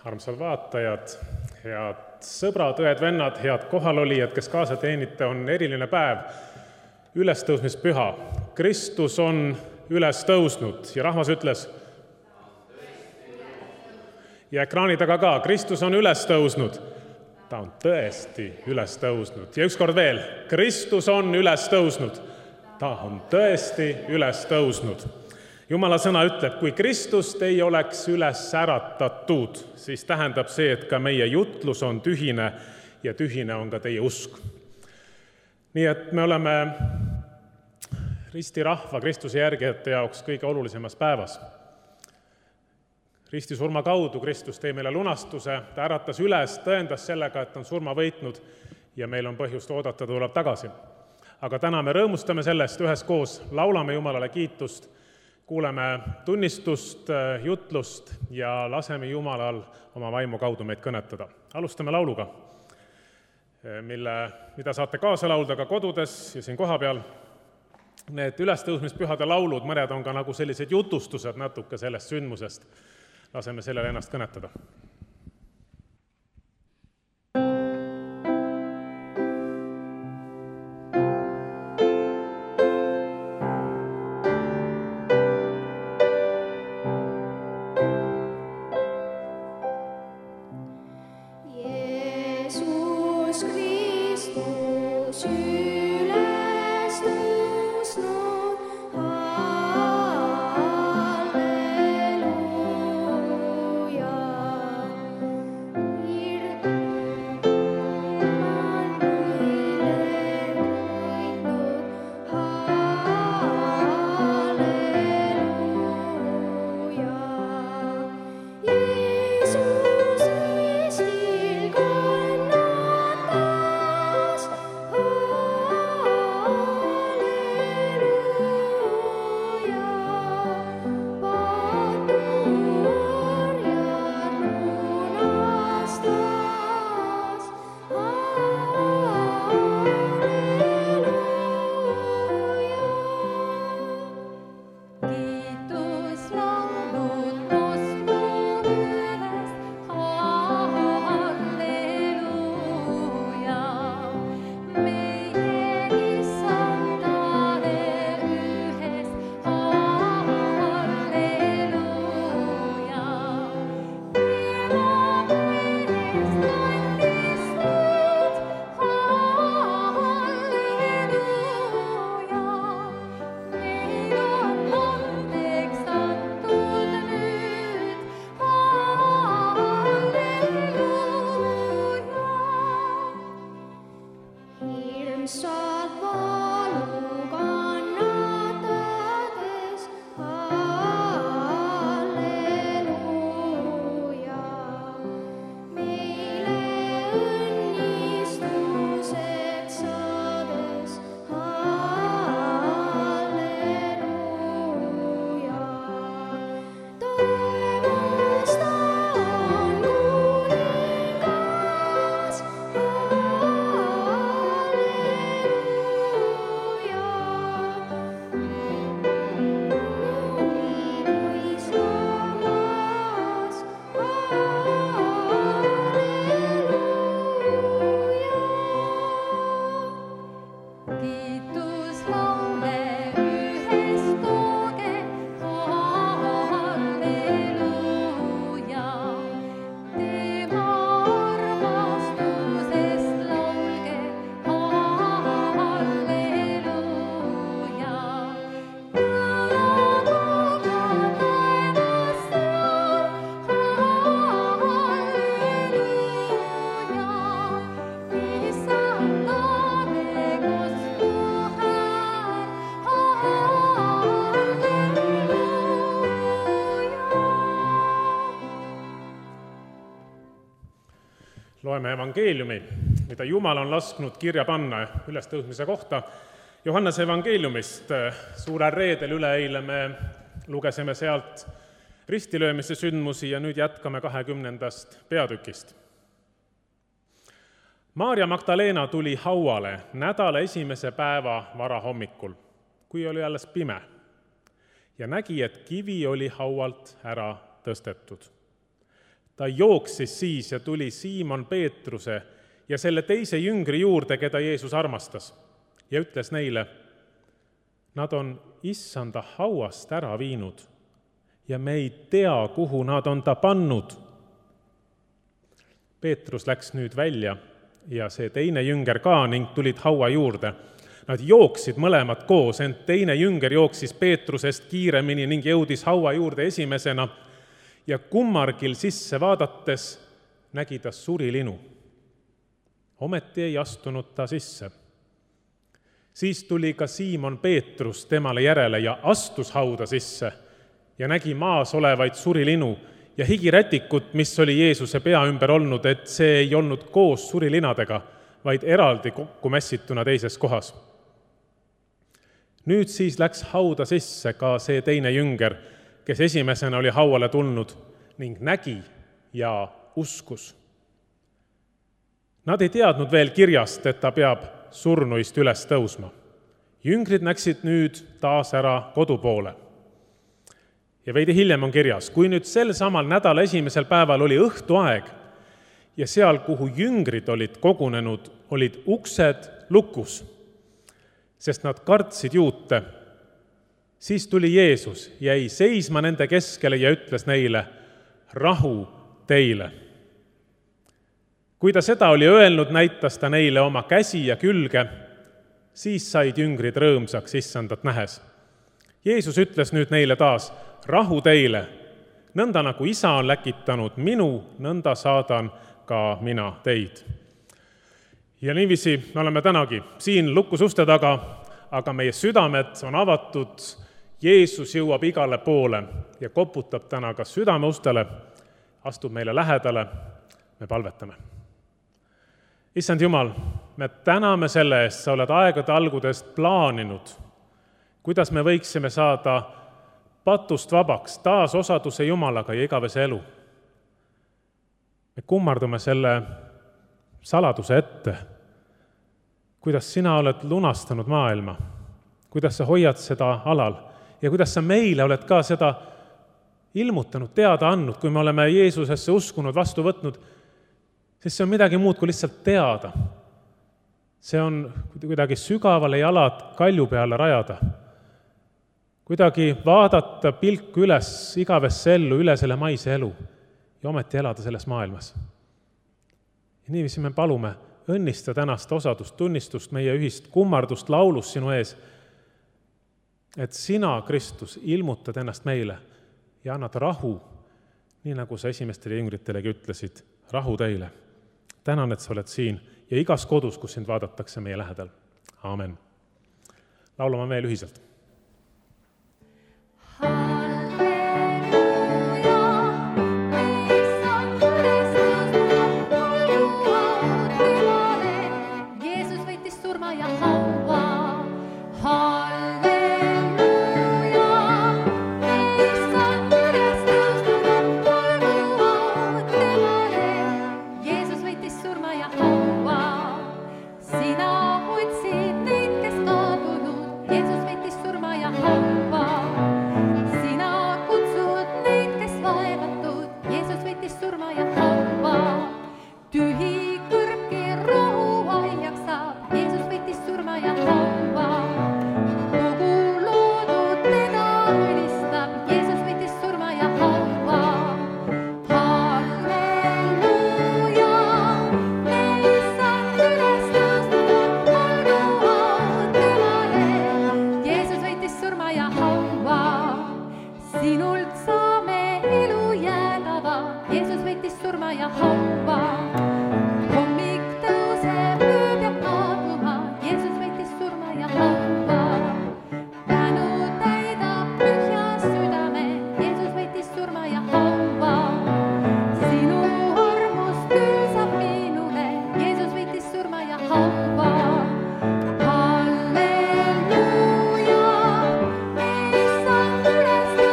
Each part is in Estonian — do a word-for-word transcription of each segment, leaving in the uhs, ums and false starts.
armsad vaatajad, head sõbrad, õed-vennad, head kohalolijad, kes kaasa teenite, on eriline päev, ülestõusmispüha. Kristus on üles tõusnud ja rahvas ütles, ja ekraani taga ka, Kristus on üles tõusnud. Ta on tõesti üles tõusnud. Ja ükskord veel, Kristus on üles tõusnud. Ta on tõesti üles tõusnud. Jumala sõna ütleb, kui Kristust ei oleks üles äratatud, siis tähendab see, et ka meie jutlus on tühine ja tühine on ka teie usk. Nii et me oleme risti rahva, Kristuse järgijate jaoks kõige olulisemas päevas. Risti surma kaudu Kristus tõi meile lunastuse, ta äratas üles, tõendas sellega, et on surma võitnud ja meil on põhjust oodata, ta tuleb tagasi. Aga täna me rõõmustame sellest üheskoos, laulame Jumalale kiitust, kuuleme tunnistust, jutlust ja laseme Jumalal oma vaimu kaudu meid kõnetada. Alustame lauluga, mille, mida saate kaasa laulda ka kodudes ja siin kohapeal. Need ülestõusmispühade laulud, mõned on ka nagu sellised jutustused natuke sellest sündmusest. Laseme sellele ennast kõnetada. Loeme evangeeliumi, mida Jumal on lasknud kirja panna ülestõusmise kohta. Johannese evangeeliumist suurel reedel üleeile me lugesime sealt ristilöömise sündmusi ja nüüd jätkame kahekümnendast peatükist. Maarja Magdalena tuli hauale nädala esimese päeva varahommikul, kui oli alles pime, ja nägi, et kivi oli haualt ära tõstetud. Ta jooksis siis ja tuli Siimon Peetruse ja selle teise jüngri juurde, keda Jeesus armastas, ja ütles neile, nad on issanda hauast ära viinud ja me ei tea, kuhu nad on ta pannud. Peetrus läks nüüd välja ja see teine jünger ka ning tulid haua juurde. Nad jooksid mõlemad koos, ent teine jünger jooksis Peetrusest kiiremini ning jõudis haua juurde esimesena ja kummargil sisse vaadates nägi ta surilinu. Ometi ei astunud ta sisse. Siis tuli ka Siimon Peetrus temale järele ja astus hauda sisse ja nägi maas olevaid surilinu ja higirätikut, mis oli Jeesuse pea ümber olnud, et see ei olnud koos surilinadega, vaid eraldi kokku mässituna teises kohas. Nüüd siis läks hauda sisse ka see teine jünger, kes esimesena oli hauale tulnud ning nägi ja uskus. Nad ei teadnud veel kirjast, et ta peab surnuist üles tõusma. Jüngrid näksid nüüd taas ära kodu poole. Ja veidi hiljem on kirjas, kui nüüd sel samal nädala esimesel päeval oli õhtuaeg ja seal, kuhu jüngrid olid kogunenud, olid uksed lukus, sest nad kartsid juute, siis tuli Jeesus, jäi seisma nende keskele ja ütles neile, rahu teile. Kui ta seda oli öelnud, näitas ta neile oma käsi ja külge, siis said jüngrid rõõmsaks issandat nähes. Jeesus ütles nüüd neile taas, rahu teile, nõnda nagu isa on läkitanud minu, nõnda saadan ka mina teid. Ja niiviisi me oleme tänagi siin lukus uste taga, aga meie südamed on avatud, Jeesus jõuab igale poole ja koputab täna ka südame ustele, astub meile lähedale, me palvetame. Issand Jumal, me täname selle eest, sa oled aegade algudest plaaninud, kuidas me võiksime saada patust vabaks, taas osaduse Jumalaga ja igavese elu. Me kummardume selle saladuse ette, kuidas sina oled lunastanud maailma, kuidas sa hoiad seda alal ja kuidas sa meile oled ka seda ilmutanud, teada andnud, kui me oleme Jeesusesse uskunud, vastu võtnud, sest see on midagi muud kui lihtsalt teada. See on kuidagi sügavale jalad kalju peale rajada, kuidagi vaadata pilku üles igavesse ellu, üle selle maise elu ja ometi elada selles maailmas. Ja niiviisi me palume õnnista tänast osadust, tunnistust, meie ühist kummardust laulus sinu ees, et sina, Kristus, ilmutad ennast meile ja annad rahu, nii nagu sa esimestele jüngritelegi ütlesid, rahu teile. Tänan, et sa oled siin ja igas kodus, kus sind vaadatakse meie lähedal. Aamen. Laulame veel ühiselt.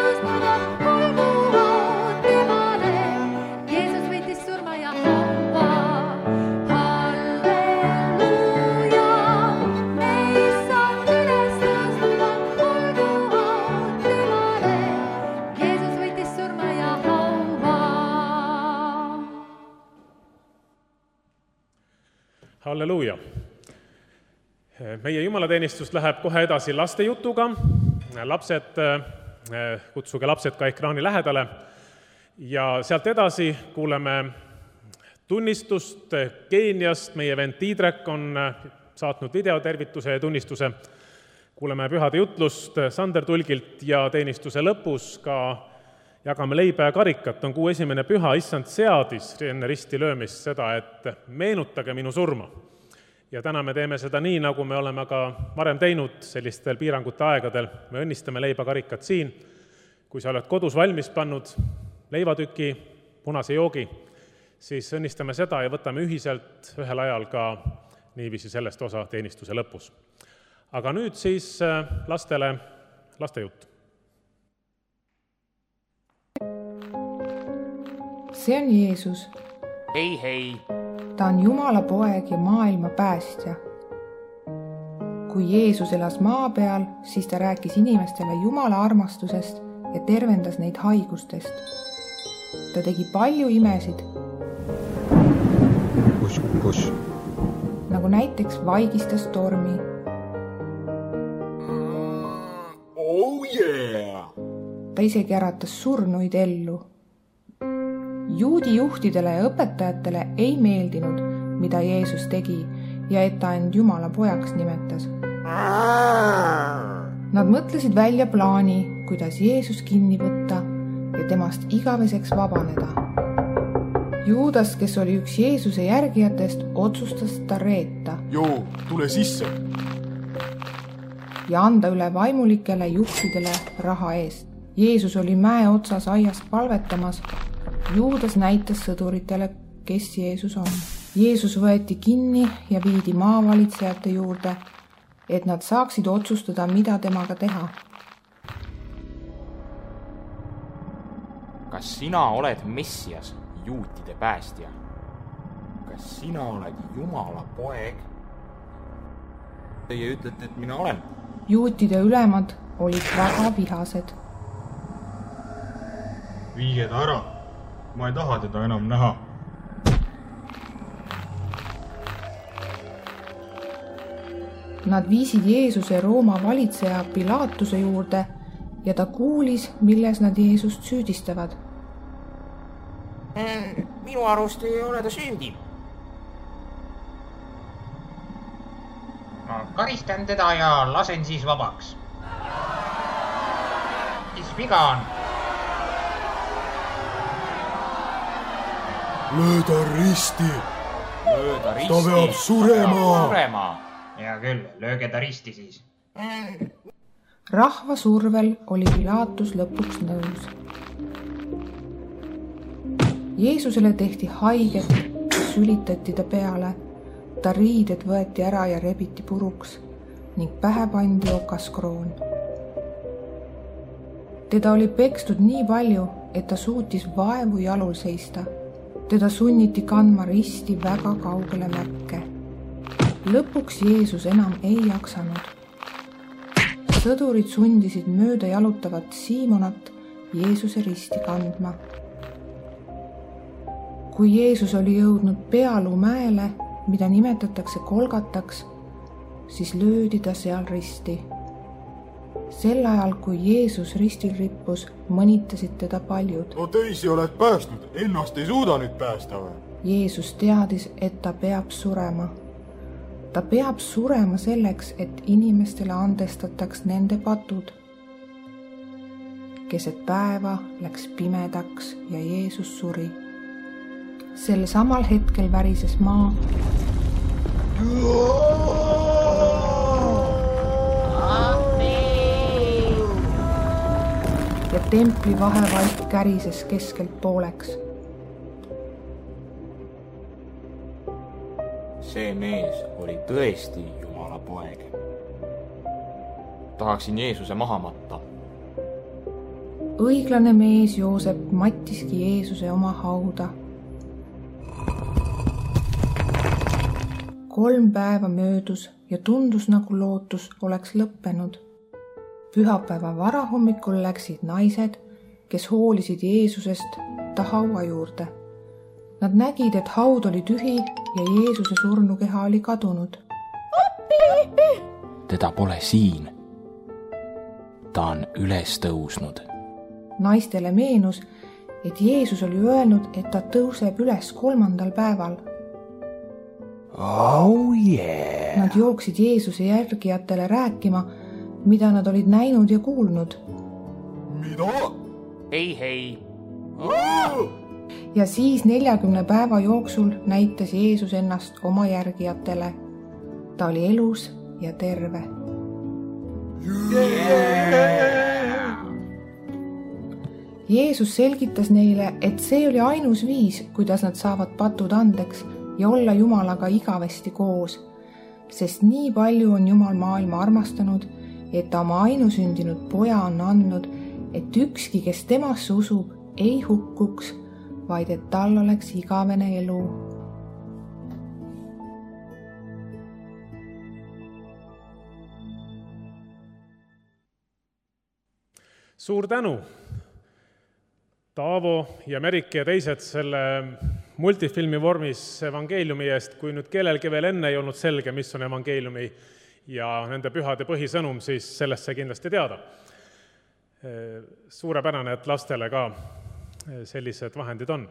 Wow. Halleluuja! Meie jumalateenistus läheb kohe edasi lastejutuga. Lapsed, kutsuge lapsed ka ekraani lähedale. Ja sealt edasi kuuleme tunnistust Keeniast. Meie vend Tiidrek on saatnud videotervituse ja tunnistuse. Kuuleme pühade jutlust Sander Tulgilt ja teenistuse lõpus ka jagame leiba ja karikat. On kuu esimene püha, issand seadis enne risti löömist seda, et meenutage minu surma. Ja täna me teeme seda nii, nagu me oleme ka varem teinud sellistel piirangute aegadel. Me õnnistame leiba karikat siin. Kui sa oled kodus valmis pannud leivatüki, punase joogi, siis õnnistame seda ja võtame ühiselt ühel ajal ka niiviisi sellest osa teenistuse lõpus. Aga nüüd siis lastele lastejutt. See on Jeesus. Hei, hei! Ta on Jumala poeg ja maailma päästja. Kui Jeesus elas maa peal, siis ta rääkis inimestele Jumala armastusest ja tervendas neid haigustest. Ta tegi palju imesid. Kus, kus? Nagu näiteks vaigistas tormi. Oh yeah! Ta isegi äratas surnuid ellu. Juudi juhtidele ja õpetajatele ei meeldinud, mida Jeesus tegi ja et ta end Jumala pojaks nimetas. Nad mõtlesid välja plaani, kuidas Jeesus kinni võtta ja temast igaveseks vabaneda. Juudas, kes oli üks Jeesuse järgijatest, otsustas ta reeta. Joo, tule sisse! Ja anda üle vaimulikele juhtidele raha eest. Jeesus oli mäe otsas aias palvetamas. Juudas näitas sõduritele, kes Jeesus on. Jeesus võeti kinni ja viidi maavalitsejate juurde, et nad saaksid otsustada, mida temaga teha. Kas sina oled Messias, juutide päästja? Kas sina oled Jumala poeg? Teie ütlete, et mina olen. Juutide ülemad olid väga vihased. Viige ta ära. Ma ei taha teda enam näha. Nad viisid Jeesuse Rooma valitseja Pilaatuse juurde ja ta kuulis, milles nad Jeesust süüdistavad. Minu arust ei ole ta süüdi. Ma karistan teda ja lasen siis vabaks. Mis viga on? Lööda risti! Lööda risti! Ta peab surema! surema. Hea küll, lööge ta risti siis. Rahva survel oli Pilaatus lõpuks nõus. Jeesusele tehti haiget, sülitati ta peale, ta riided võeti ära ja rebiti puruks ning pähe pandi okaskroon. Teda oli pekstud nii palju, et ta suutis vaevu jalul seista. Teda sunniti kandma risti väga kaugele märke. Lõpuks Jeesus enam ei jaksanud. Sõdurid sundisid mööda jalutavat Siimonat Jeesuse risti kandma. Kui Jeesus oli jõudnud Pealuu mäele, mida nimetatakse Kolgataks, siis löödi ta seal risti. Sel ajal, kui Jeesus ristil rippus, mõnitasid teda paljud. No teisi oled päästnud, ennast ei suuda nüüd päästa või? Jeesus teadis, et ta peab surema. Ta peab surema selleks, et inimestele andestataks nende patud. Keset päeva läks pimedaks ja Jeesus suri. Sel samal hetkel värises maa. Ja templi vahevaik kärises keskelt pooleks. See mees oli tõesti Jumala poeg. Tahaksin Jeesuse maha matta. Õiglane mees Joosep mattiski Jeesuse oma hauda. Kolm päeva möödus ja tundus, nagu lootus oleks lõppenud. Pühapäeva varahommikul läksid naised, kes hoolisid Jeesusest, ta haua juurde. Nad nägid, et haud oli tühi ja Jeesuse surnukeha oli kadunud. Teda pole siin. Ta on üles tõusnud. Naistele meenus, et Jeesus oli öelnud, et ta tõuseb üles kolmandal päeval. Oh yeah! Nad jooksid Jeesuse järgijatele rääkima, mida nad olid näinud ja kuulnud. Mida? Hei, hei! Ja siis neljakümne päeva jooksul näitas Jeesus ennast oma järgijatele. Ta oli elus ja terve. Jeesus selgitas neile, et see oli ainus viis, kuidas nad saavad patud andeks ja olla Jumalaga igavesti koos, sest nii palju on Jumal maailma armastanud, et ta oma ainusündinud poja on andnud, et ükski, kes temasse usub, ei hukkuks, vaid et tal oleks igavene elu. Suur tänu, Taavo ja Merike ja teised selle multifilmi vormis evangeeliumi eest. Kui nüüd kellelgi veel enne ei olnud selge, mis on evangeeliumi ja nende pühade põhisõnum, siis sellest sai kindlasti teada. Suurepärane, et lastele ka sellised vahendid on.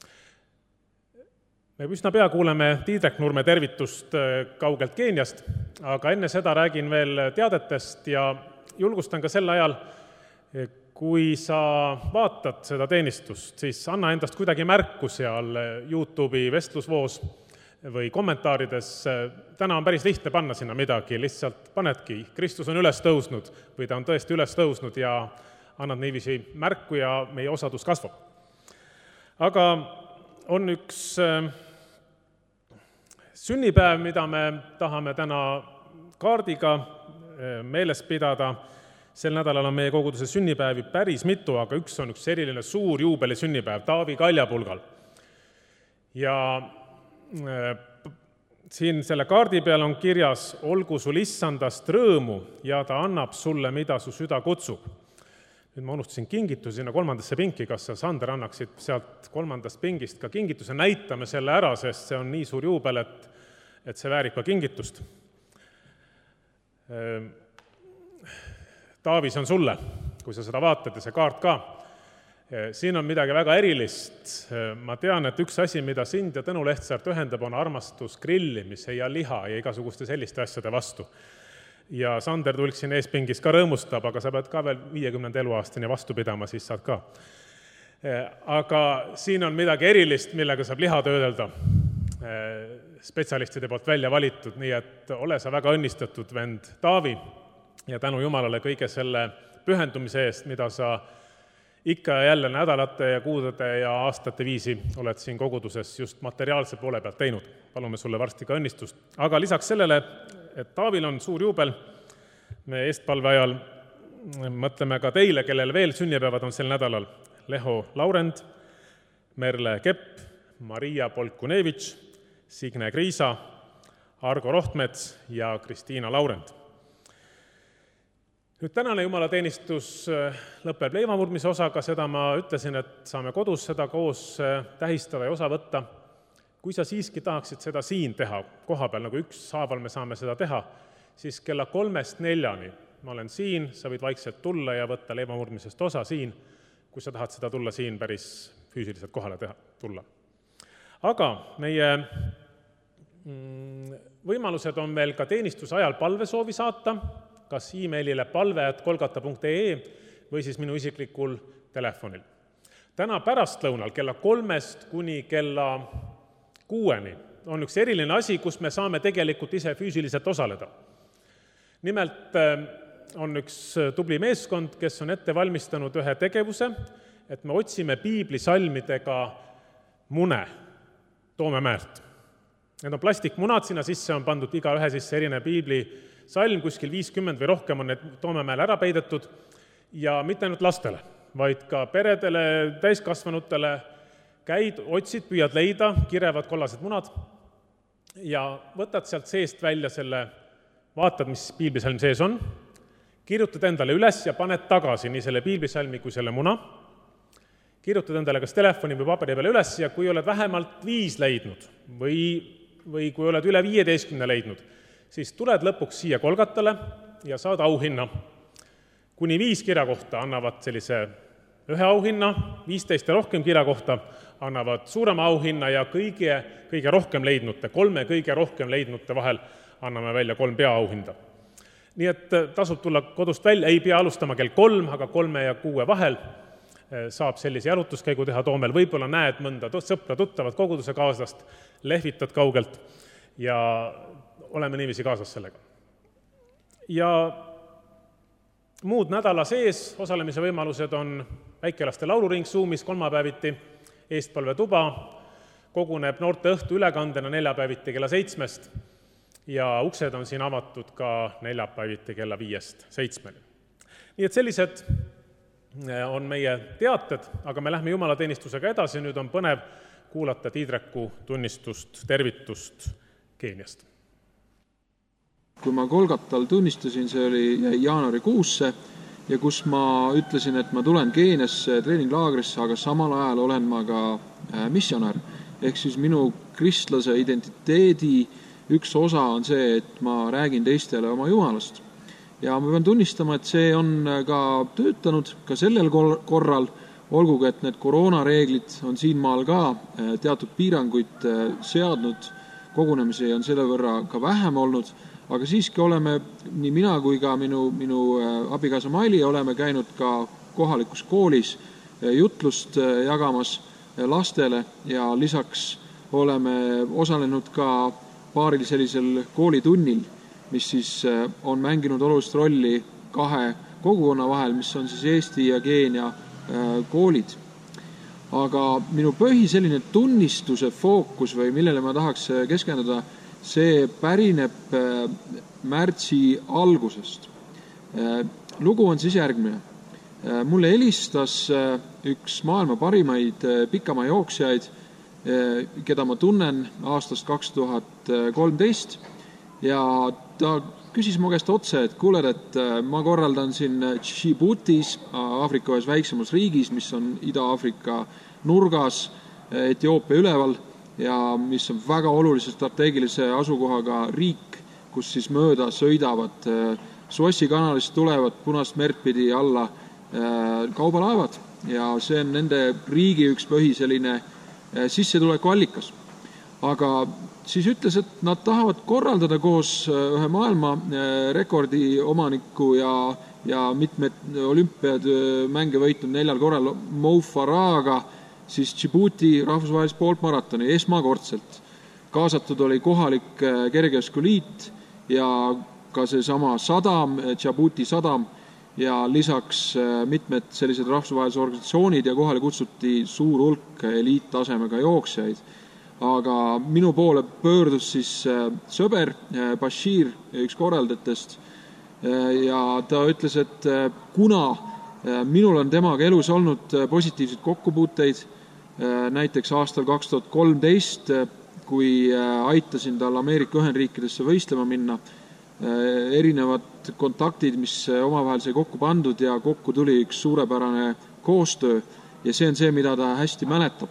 Me üsna pea kuuleme Tiidrek Nurme tervitust kaugelt Keeniast, aga enne seda räägin veel teadetest ja julgustan ka sel ajal, kui sa vaatad seda teenistust, siis anna endast kuidagi märku seal YouTube'i vestlusvoos või kommentaarides. Täna on päris lihtne panna sinna midagi, lihtsalt panedki, Kristus on üles tõusnud või ta on tõesti üles tõusnud ja annad niiviisi märku ja meie osadus kasvab. Aga on üks sünnipäev, mida me tahame täna kaardiga meeles pidada. Sel nädalal on meie koguduse sünnipäevi päris mitu, aga üks on üks eriline suur juubeli sünnipäev Taavi Kaljapulgal. Ja siin selle kaardi peal on kirjas, olgu sul issandast rõõmu ja ta annab sulle, mida su süda kutsub. Nüüd ma unustasin kingitu sinna kolmandasse pinki, kas sa, Sander, annaksid sealt kolmandast pingist ka kingituse, näitame selle ära, sest see on nii suur juubel, et, et see väärib ka kingitust. Taavi, see on sulle, kui sa seda vaatad ja see kaart ka. Siin on midagi väga erilist. Ma tean, et üks asi, mida sind ja Tõnu Lehtsaart ühendab, on armastus grillimise ja liha ja igasuguste selliste asjade vastu. Ja Sander Tulk siin eespingis ka rõõmustab, aga sa pead ka veel viiekümnenda eluaastani vastu pidama, siis saad ka. Aga siin on midagi erilist, millega saab liha töödelda. Spetsialistide poolt välja valitud, nii et ole sa väga õnnistatud, vend Taavi. Ja tänu Jumalale kõige selle pühendumise eest, mida sa ikka ja jälle nädalate ja kuudade ja aastate viisi oled siin koguduses just materiaalse poole pealt teinud. Palume sulle varsti ka õnnistust. Aga lisaks sellele, et Taavil on suur juubel, me eestpalve ajal mõtleme ka teile, kellel veel sünnipäevad on sel nädalal. Leho Laurend, Merle Kepp, Maria Polkunevitš, Signe Kriisa, Argo Rohtmets ja Kristiina Laurend. Nüüd tänane jumalateenistus lõpeb leivamurdmise osaga, seda ma ütlesin, et saame kodus seda koos tähistada ja osa võtta. Kui sa siiski tahaksid seda siin teha, koha peal, nagu üks haaval me saame seda teha, siis kella kolmest neljani ma olen siin, sa võid vaikselt tulla ja võtta leivamurdmisest osa siin, kui sa tahad seda tulla siin päris füüsiliselt kohale teha, tulla. Aga meie võimalused on veel ka teenistuse ajal palvesoovi saata, kas e-mailile palve at kolgata punkt ee või siis minu isiklikul telefonil. Täna pärastlõunal kella kolmest kuni kella kuueni on üks eriline asi, kus me saame tegelikult ise füüsiliselt osaleda. Nimelt on üks tubli meeskond, kes on ette valmistanud ühe tegevuse, et me otsime piiblisalmidega mune Toomemäelt. Need on plastikmunad, sinna sisse on pandud iga ühe sisse erine piibli salm, kuskil viiskümmend või rohkem on need Toomemäel ära peidetud ja mitte ainult lastele, vaid ka peredele, täiskasvanutele käid, otsid, püüad leida, kirevad kollased munad ja võtad sealt seest välja selle, vaatad, mis piiblisalm sees on, kirjutad endale üles ja paned tagasi nii selle piiblisalmi kui selle muna, kirjutad endale kas telefoni või paberi peale üles ja kui oled vähemalt viis leidnud või, või kui oled üle viieteistkümne leidnud, siis tuled lõpuks siia Kolgatale ja saad auhinna. Kuni viis kirja kohta annavad sellise ühe auhinna, viisteist ja rohkem kirja kohta annavad suurema auhinna ja kõige, kõige rohkem leidnute, kolme kõige rohkem leidnute vahel anname välja kolm peaauhinda. Nii et tasub tulla kodust välja, ei pea alustama kell kolm, aga kolme ja kuue vahel saab sellise jalutuskäigu teha Toomel, võib-olla näed mõnda sõpra tuttavat koguduse kaaslast, lehvitad kaugelt ja oleme niiviisi kaasas sellega. Ja muud nädala sees osalemise võimalused on väikelaste lauluring Zoomis kolmapäeviti, eestpalvetuba, koguneb noorte õhtu ülekandena neljapäeviti kella seitsmest ja uksed on siin avatud ka neljapäeviti kella viiest seitsmeni. Nii et sellised on meie teated, aga me lähme jumalateenistusega edasi, nüüd on põnev kuulata Tiidreku tunnistust, tervitust Keeniast. Kui ma Kolgatal tunnistasin, see oli jaanuarikuusse ja kus ma ütlesin, et ma tulen Keeniasse treeninglaagrisse, aga samal ajal olen ma ka missionär. Ehk siis minu kristlase identiteedi üks osa on see, et ma räägin teistele oma Jumalast. Ja ma pean tunnistama, et see on ka töötanud ka sellel korral, olgugi, et need koroonareeglid on siin maal ka teatud piiranguid seadnud, kogunemisi on selle võrra ka vähem olnud, aga siiski oleme, nii mina kui ka minu, minu abikaasa Maili oleme käinud ka kohalikus koolis jutlust jagamas lastele ja lisaks oleme osalenud ka paaril sellisel koolitunnil, mis siis on mänginud olulist rolli kahe kogukonna vahel, mis on siis Eesti ja Keenia koolid. Aga minu põhi selline tunnistuse fookus või millele ma tahaks keskenduda, see pärineb märtsi algusest. Lugu on siis järgmine. Mulle helistas üks maailma parimaid pikamaa jooksjaid, keda ma tunnen aastast kaks tuhat kolmteist ja ta küsis mu käest otse, et kuuled, et ma korraldan siin Djiboutis, Aafrika ühes väiksemas riigis, mis on Ida-Aafrika nurgas, Etioopia üleval ja mis on väga olulise strateegilise asukohaga riik, kus siis mööda sõidavad Suessi kanalist tulevad Punast merd pidi alla kaubalaevad ja see on nende riigi üks põhi selline sissetuleku allikas. Aga siis ütles, et nad tahavad korraldada koos ühe maailma rekordi omaniku ja, ja mitmed olümpiad mänge võitnud neljal korral Mo Faraaga siis Djibouti rahvusvahelist poolmaratoni esmakordselt. Kaasatud oli kohalik kergejõustikuliit ja ka see sama sadam, Djibouti sadam ja lisaks mitmed sellised rahvusvahelised organisatsioonid ja kohale kutsuti suur hulk eliittasemega jooksjaid. Aga minu poole pöördus siis sõber Bashir, üks korraldajatest, ja ta ütles, et kuna minul on temaga elus olnud positiivseid kokkupuuteid, näiteks aastal kaks tuhat kolmteist, kui aitasin tal Ameerika Ühendriikidesse võistlema minna, erinevad kontaktid, mis omavahel sai kokku pandud ja kokku tuli üks suurepärane koostöö ja see on see, mida ta hästi mäletab.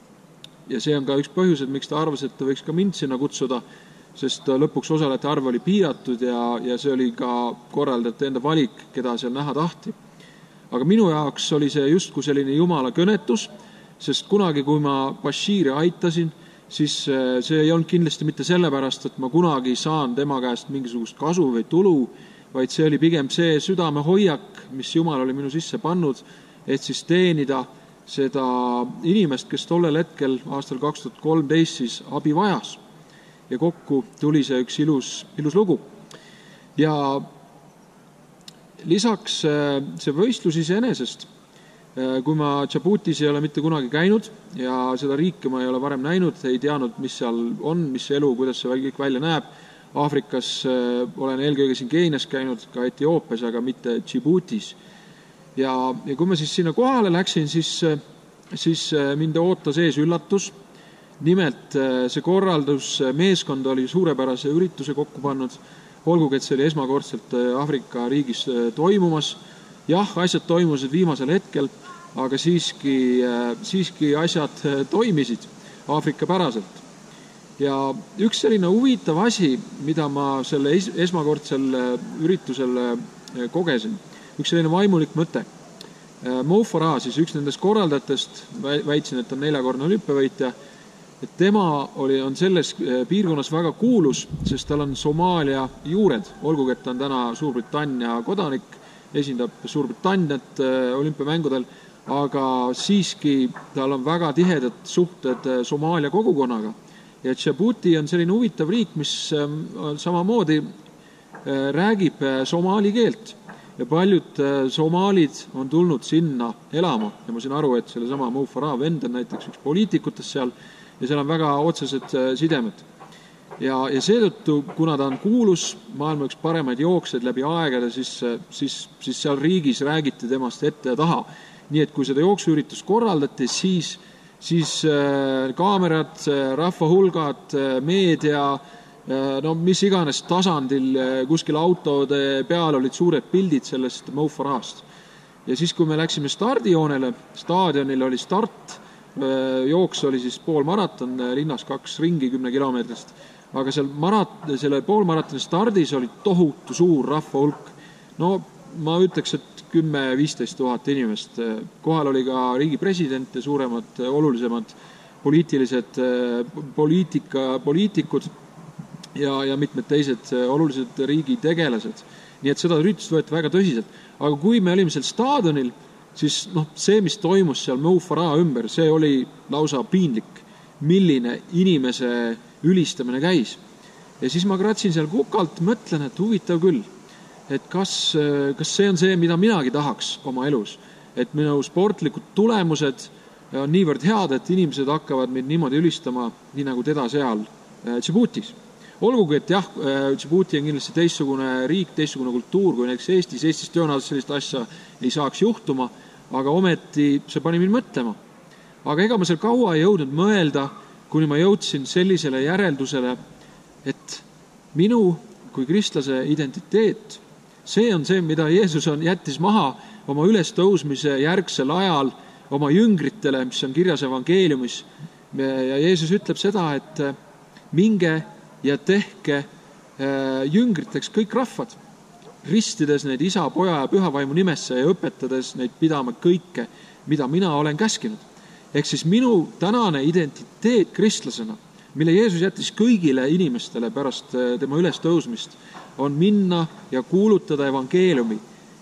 Ja see on ka üks põhjus, et miks ta arvas, et ta võiks ka mind sinna kutsuda, sest lõpuks osalejate arv oli piiratud ja, ja see oli ka korraldajate enda valik, keda seal näha tahti. Aga minu jaoks oli see justkui selline Jumala kõnetus, sest kunagi, kui ma Bashiri aitasin, siis see ei olnud kindlasti mitte sellepärast, et ma kunagi saan tema käest mingisugust kasu või tulu, vaid see oli pigem see südame hoiak, mis Jumal oli minu sisse pannud, et siis teenida seda inimest, kes tollel hetkel aastal kaks tuhat kolmteist siis abi vajas. Ja kokku tuli see üks ilus, ilus lugu. Ja lisaks see võistlus iseenesest, kui ma Djiboutis ei ole mitte kunagi käinud ja seda riiki ma ei ole varem näinud, ei teadnud, mis seal on, mis elu, kuidas see kõik välja näeb. Aafrikas olen eelkõige siin Keenias käinud, ka Etioopias, aga mitte Djiboutis. Ja, ja kui ma siis sinna kohale läksin, siis, siis mind ootas ees üllatus. Nimelt see korraldus meeskond oli suurepärase ürituse kokku pannud, olgugi, et see oli esmakordselt Aafrika riigis toimumas. Jah, asjad toimusid viimasel hetkel, aga siiski, siiski asjad toimisid Aafrika päraselt. Ja üks selline huvitav asi, mida ma selle es- esmakordsel üritusel kogesin, üks selline vaimulik mõte. Mo Farah, siis üks nendest korraldajatest, väitsin, et on neljakordne olümpiavõitja, et tema oli, on selles piirkonnas väga kuulus, sest tal on Somaalia juured, olgugi, et ta on täna Suurbritannia kodanik, esindab Suurbritanniat olümpiamängudel, aga siiski tal on väga tihedad suhted Somaalia kogukonnaga. Ja Djibouti on selline huvitav riik, mis samamoodi räägib somaali keelt. Ja paljud somaalid on tulnud sinna elama. Ja ma sain aru, et selle sama Mo Farah vend on näiteks üks poliitikutest seal ja seal on väga otsesed sidemed. Ja, ja seetõttu, kuna ta on kuulus, maailma üks paremaid jooksed läbi aegade, siis, siis, siis seal riigis räägiti temast ette ja taha. Nii et kui seda jooksuüritus korraldati, siis siis kaamerad, rahvahulgad, meedia, no mis iganes tasandil kuskil autode peal olid suured pildid sellest Mo Farahst. Ja siis, kui me läksime stardijoonele, staadionil oli start, jooks oli siis poolmaraton, linnas kaks ringi kümne kilomeetrist, aga seal marat, selle poolmaratoni stardis oli tohutu suur rahvahulk. No ma ütleks, et kümme viisteist tuhat inimest. Kohal oli ka riigi president ja suuremad, olulisemad poliitilised poliitika, poliitikud ja, ja mitmed teised olulised riigi tegelased. Nii et seda üritust võeti väga tõsiselt. Aga kui me olime seal staadionil, siis noh, see, mis toimus seal Mo Farah ümber, see oli lausa piinlik, milline inimese ülistamine käis. Ja siis ma kratsin seal kukalt, mõtlen, et huvitav küll, et kas, kas see on see, mida minagi tahaks oma elus. Et minu sportlikud tulemused on niivõrd head, et inimesed hakkavad mind niimoodi ülistama, nii nagu teda seal Djiboutis. Olgugi, et jah, Djibouti on kindlasti teistsugune riik, teistsugune kultuur kui näiteks Eestis. Eestis tõenäoliselt sellist asja ei saaks juhtuma, aga ometi see pani mind mõtlema. Aga ega ma seal kaua ei jõudnud mõelda, kuni ma jõudsin sellisele järeldusele, et minu kui kristlase identiteet, see on see, mida Jeesus on jättis maha oma ülestõusmise järgsel ajal oma jüngritele, mis on kirjas evangeeliumis. Ja Jeesus ütleb seda, et minge ja tehke jüngriteks kõik rahvad, ristides neid isa, poja ja püha vaimu nimesse ja õpetades neid pidama kõike, mida mina olen käskinud. Ehk siis minu tänane identiteet kristlasena, mille Jeesus jättis kõigile inimestele pärast tema ülestõusmist, on minna ja kuulutada evangeeliumi,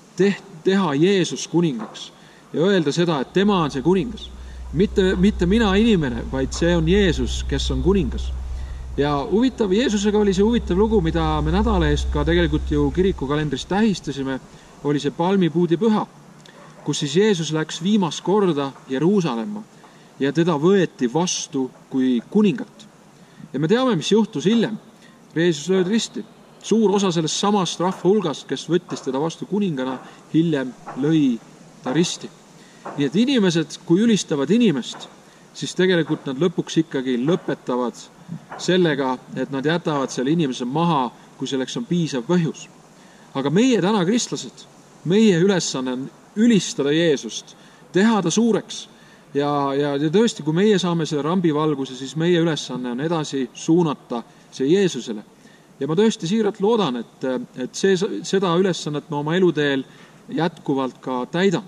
teha Jeesus kuningaks ja öelda seda, et tema on see kuningas. Mitte, mitte mina inimene, vaid see on Jeesus, kes on kuningas. Ja huvitav, Jeesusega oli see huvitav lugu, mida me nädala eest ka tegelikult ju kirikukalendris tähistasime, oli see palmipuudi püha, kus siis Jeesus läks viimast korda Jeruusalemma ja teda võeti vastu kui kuningat. Ja me teame, mis juhtus hiljem. Jeesus löödi risti. Suur osa sellest samast rahva hulgast, kes võttis teda vastu kuningana, hiljem lõi ta risti. Nii et inimesed, kui ülistavad inimest, siis tegelikult nad lõpuks ikkagi lõpetavad sellega, et nad jätavad selle inimese maha, kui selleks on piisav põhjus. Aga meie täna kristlased, meie ülesanne on ülistada Jeesust, teha ta suureks. Ja, ja, ja tõesti, kui meie saame selle rambivalguse, siis meie ülesanne on edasi suunata see Jeesusele. Ja ma tõesti siiralt loodan, et, et see, seda ülesannet ma oma eluteel jätkuvalt ka täidan.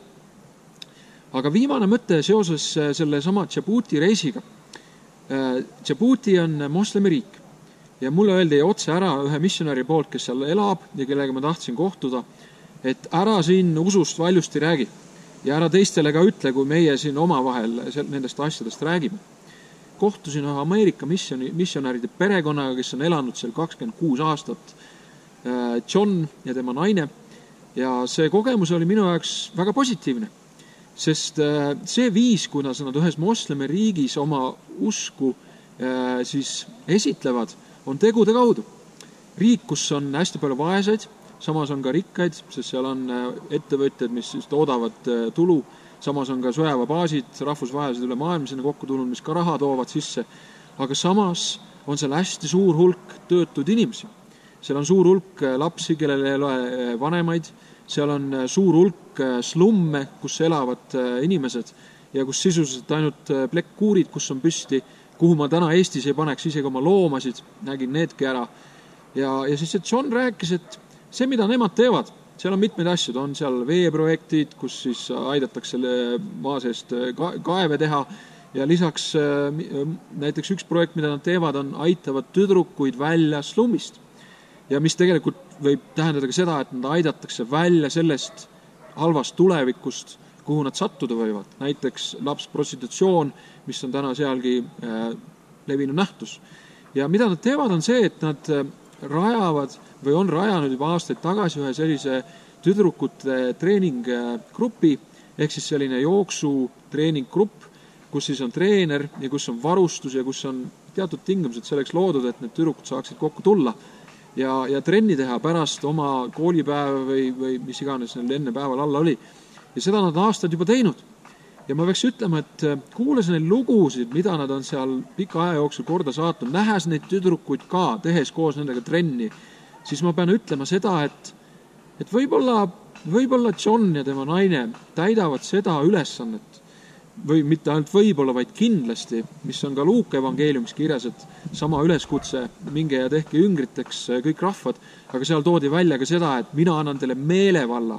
Aga viimane mõte seoses selle sama Djibouti reisiga. Djibouti on moslemi riik ja mulle öeldi otse ära ühe missionäri poolt, kes seal elab ja kellega ma tahtsin kohtuda, et ära siin usust valjusti räägi ja ära teistele ka ütle, kui meie siin omavahel nendest asjadest räägime. Kohtusin ühe Ameerika missioni, missionäride perekonnaga, kes on elanud seal kakskümmend kuus aastat, John ja tema naine, ja see kogemus oli minu jaoks väga positiivne, sest see viis, kuidas nad ühes moslemi riigis oma usku siis esitlevad, on tegude kaudu. Riik, kus on hästi palju vaeseid, samas on ka rikkaid, sest seal on ettevõtjad, mis toodavad tulu, samas on ka sõjaväebaasid, rahvusvahelised üle maailmasena kokku tulnud, mis ka raha toovad sisse, aga samas on seal hästi suur hulk töötud inimesi. Seal on suur hulk lapsi, kellel ei ole vanemaid, seal on suur hulk slumme, kus elavad inimesed ja kus sisuliselt ainult plekkkuurid, kus on püsti, kuhu ma täna Eestis ei paneks isegi oma loomasid, nägin needki ära. Ja, ja siis et John rääkis, et see, mida nemad teevad, seal on mitmeid asju, on seal veeprojektid, kus siis aidatakse maa seest kaeve teha ja lisaks näiteks üks projekt, mida nad teevad, on aitavad tüdrukuid välja slummist. Ja mis tegelikult võib tähendada ka seda, et nad aidatakse välja sellest halvast tulevikust, kuhu nad sattuda võivad. Näiteks lapsprostitutsioon, mis on täna sealgi levinud nähtus. Ja mida nad teevad, on see, et nad rajavad või on rajanud juba aastaid tagasi ühe sellise tüdrukute treeninggrupi, ehk siis selline jooksu treeninggrupp, kus siis on treener ja kus on varustus ja kus on teatud tingimused selleks loodud, et need tüdrukud saaksid kokku tulla ja, ja trenni teha pärast oma koolipäeva või, või mis iganes neil enne päeval alla oli. Ja seda nad aastad juba teinud. Ja ma peaks ütlema, et kuules neid lugusid, mida nad on seal pika aja jooksul korda saatnud, nähes neid tüdrukuid ka, tehes koos nendega trenni, siis ma pean ütlema seda, et, et võib-olla, võib-olla John ja tema naine täidavad seda ülesannet, või mitte ainult võib-olla, vaid kindlasti, mis on ka Luuka evangeeliumis kirjas, et sama üleskutse, minge ja tehke jüngriteks kõik rahvad, aga seal toodi välja ka seda, et mina annan teile meelevalla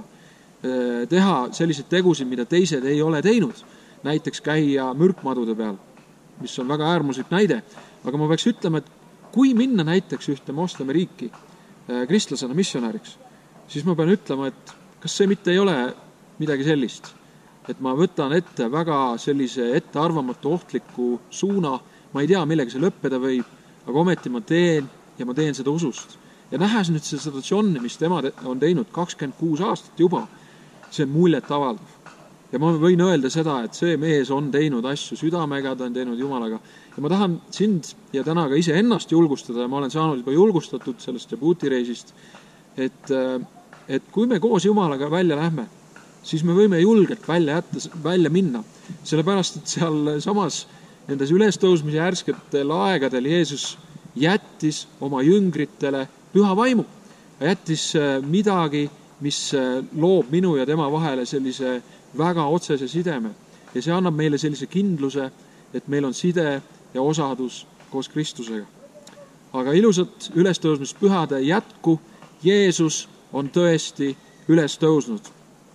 teha selliseid tegusid, mida teised ei ole teinud. Näiteks käia mürkmadude peal, mis on väga äärmuslik näide. Aga ma peaks ütlema, et kui minna näiteks ühte moslemi riiki kristlasena missionäriks, siis ma pean ütlema, et kas see mitte ei ole midagi sellist, et ma võtan ette väga sellise ettearvamatu ohtliku suuna, ma ei tea, millega see lõppeda võib, aga ometi ma teen ja ma teen seda usust. Ja nähes nüüd see situatsiooni, mis tema on teinud kakskümmend kuus aastat juba, see on muljet avaldav. Ja ma võin öelda seda, et see mees on teinud asju südamega, ta on teinud Jumalaga. Ja ma tahan sind ja täna ka ise ennast julgustada, ja ma olen saanud juba julgustatud sellest Djibouti reisist, et, et kui me koos Jumalaga välja lähme, siis me võime julgelt välja, jätta, välja minna. Sellepärast, et seal samas nendes ülestõusmise järsketel aegadel Jeesus jättis oma jüngritele püha vaimu. Jättis midagi, mis loob minu ja tema vahele sellise väga otsese sideme. Ja see annab meile sellise kindluse, et meil on side ja osadus koos Kristusega. Aga ilusat ülestõusmispühade jätku, Jeesus on tõesti üles tõusnud.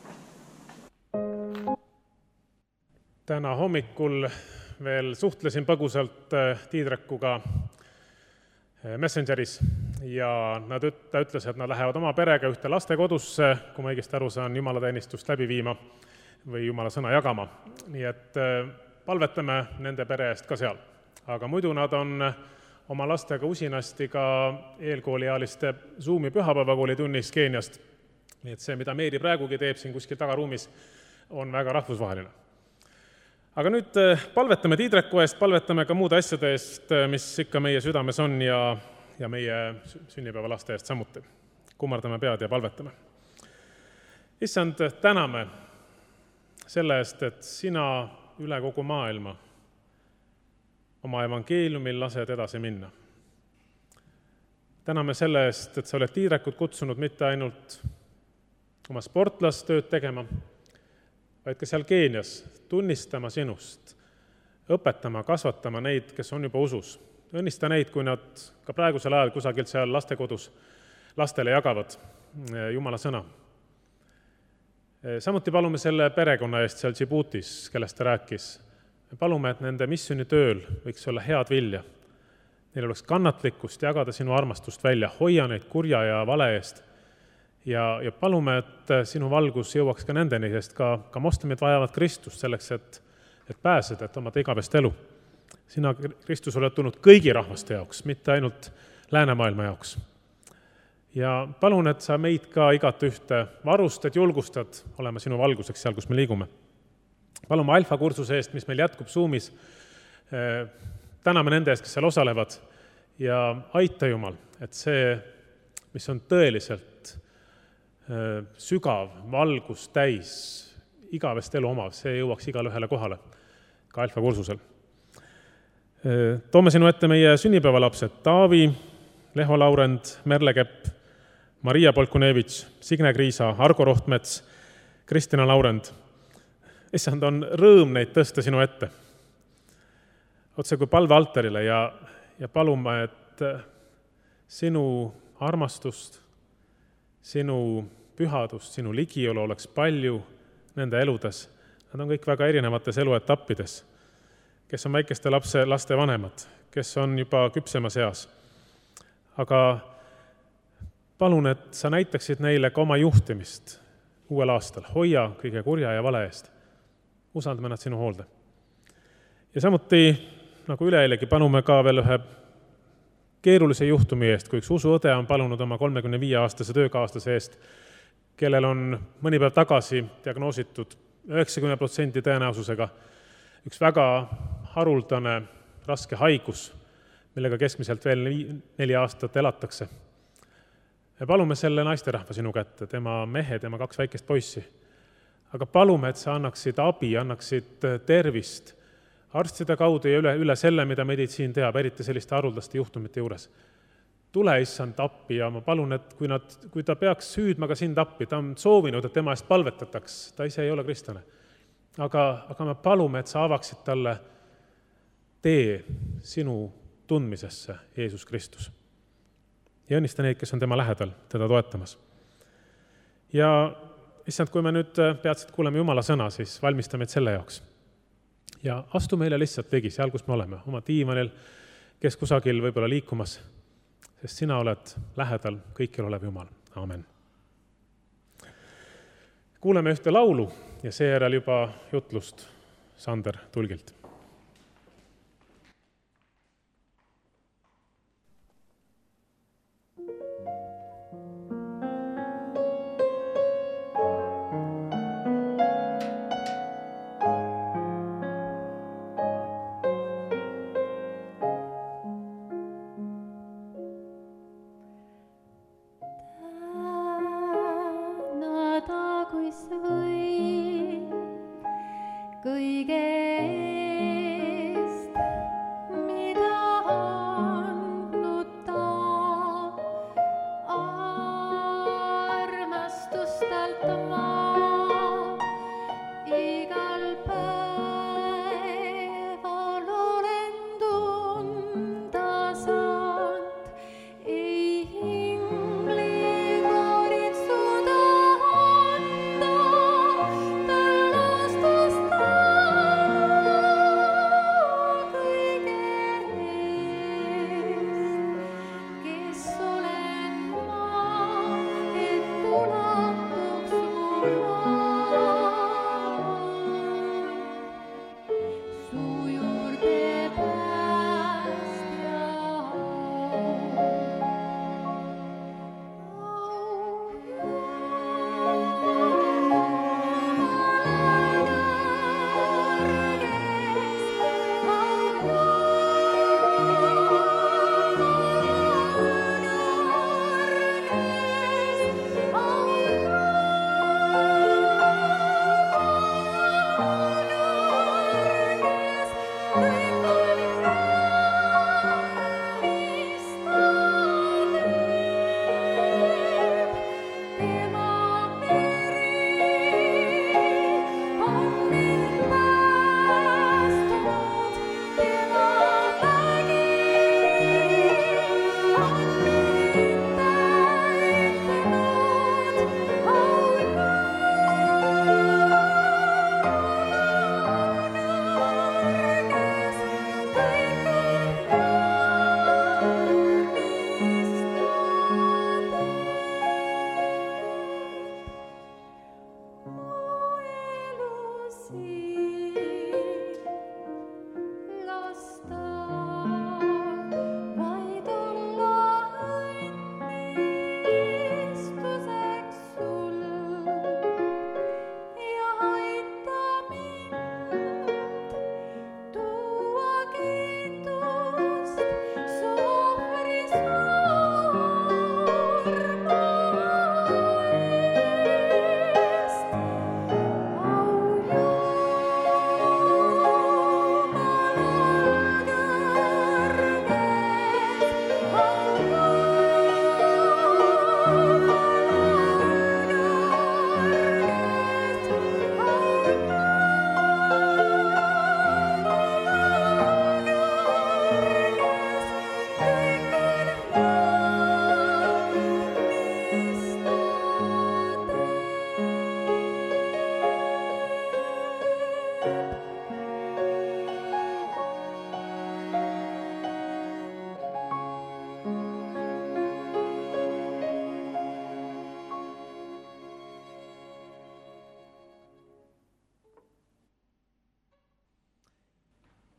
Täna hommikul veel suhtlesin põgusalt Tiidrekuga Messengeris ja nad, ta ütles, et nad lähevad oma perega ühte lastekodusse, kui ma õigesti aru saan, jumalateenistust läbi viima või jumala sõna jagama. Nii et palvetame nende pere eest ka seal. Aga muidu nad on oma lastega usinasti ka eelkooliealiste Zoomi pühapäevakooli tunnis Keeniast. Nii et see, mida Meeri praegugi teeb siin kuskil tagaruumis, on väga rahvusvaheline. Aga nüüd palvetame Tiidreku eest, palvetame ka muude asjade eest, mis ikka meie südames on ja, ja meie sünnipäeva laste eest samuti. Kummardame pead ja palvetame. Issand, täname selle eest, et sina üle kogu maailma oma evangeeliumil lased edasi minna. Täname selle eest, et sa oled Tiidrekut kutsunud mitte ainult oma sportlastööd tegema, vaid ka seal Keenias tunnistama sinust, õpetama, kasvatama neid, kes on juba usus. Õnnista neid, kui nad ka praegusel ajal kusagilt seal lastekodus lastele jagavad Jumala sõna. Samuti palume selle perekonna eest seal Djiboutis, kellest ta rääkis. Palume, et nende missioonitööl võiks olla head vilja. Neil oleks kannatlikkust jagada sinu armastust välja, hoia neid kurja ja vale eest. Ja, ja palume, et sinu valgus jõuaks ka nendeni, sest ka, ka moslemid vajavad Kristust selleks, et, et pääseda, et omada igavest elu. Sina, Kristus, oled tulnud kõigi rahvaste jaoks, mitte ainult läänemaailma jaoks. Ja palun, et sa meid ka igat ühte varustad, julgustad olema sinu valguseks seal, kus me liigume. Palume alfa-kursuse eest, mis meil jätkub Zoomis. Täname nende eest, kes seal osalevad ja aita Jumal, et see, mis on tõeliselt sügav, valgus, täis, igavest elu omav, see jõuaks igale ühele kohale, ka alfa-kursusel. Toome sinu ette meie sünnipäevalapsed, Taavi, Leho Laurent, Merle Kepp, Maria Polkunevitš, Signe Kriisa, Argo Rohtmets, Kristina Laurend. Issand, on rõõm neid tõsta sinu ette. Otse kui palvealtarile ja, ja palume, et sinu armastust, sinu pühadust, sinu ligiolu oleks palju nende eludes. Nad on kõik väga erinevates eluetappides, kes on väikeste lapse, laste vanemad, kes on juba küpsemas eas. Aga palun, et sa näitaksid neile ka oma juhtimist uuel aastal. Hoia kõige kurja ja vale eest. Usaldame nad sinu hoolde. Ja samuti, nagu üleeilegi, palume ka veel ühe keerulise juhtumi eest, kui üks usuõde on palunud oma kolmekümne viie aastase töökaaslase eest, kellel on mõni päev tagasi diagnoositud üheksakümne protsendi tõenäosusega üks väga haruldane raske haigus, millega keskmiselt veel neli aastat elatakse. Ja palume selle naisterahva sinu kätte, tema mehe, tema kaks väikest poissi. Aga palume, et sa annaksid abi, annaksid tervist arstide kaudu ja üle, üle selle, mida meditsiin teab, eriti selliste haruldaste juhtumite juures. Tule, issand, appi ja ma palun, et kui, nad, kui ta peaks süüdma ka sind appi, ta on soovinud, et tema eest palvetataks, ta ise ei ole kristlane. Aga, aga me palume, et sa avaksid talle tee sinu tundmisesse, Jeesus Kristus. Ja õnnista neid, kes on tema lähedal, teda toetamas. Ja issand, kui me nüüd peatselt kuuleme Jumala sõna, siis valmista meid selle jaoks. Ja astu meile lihtsalt ligi seal, kus me oleme, oma diivanil, kes kusagil võib-olla liikumas, sest sina oled lähedal kõikjal olev Jumal. Amen. Kuuleme ühte laulu ja seejärel juba jutlust Sander Tulgilt. Kõige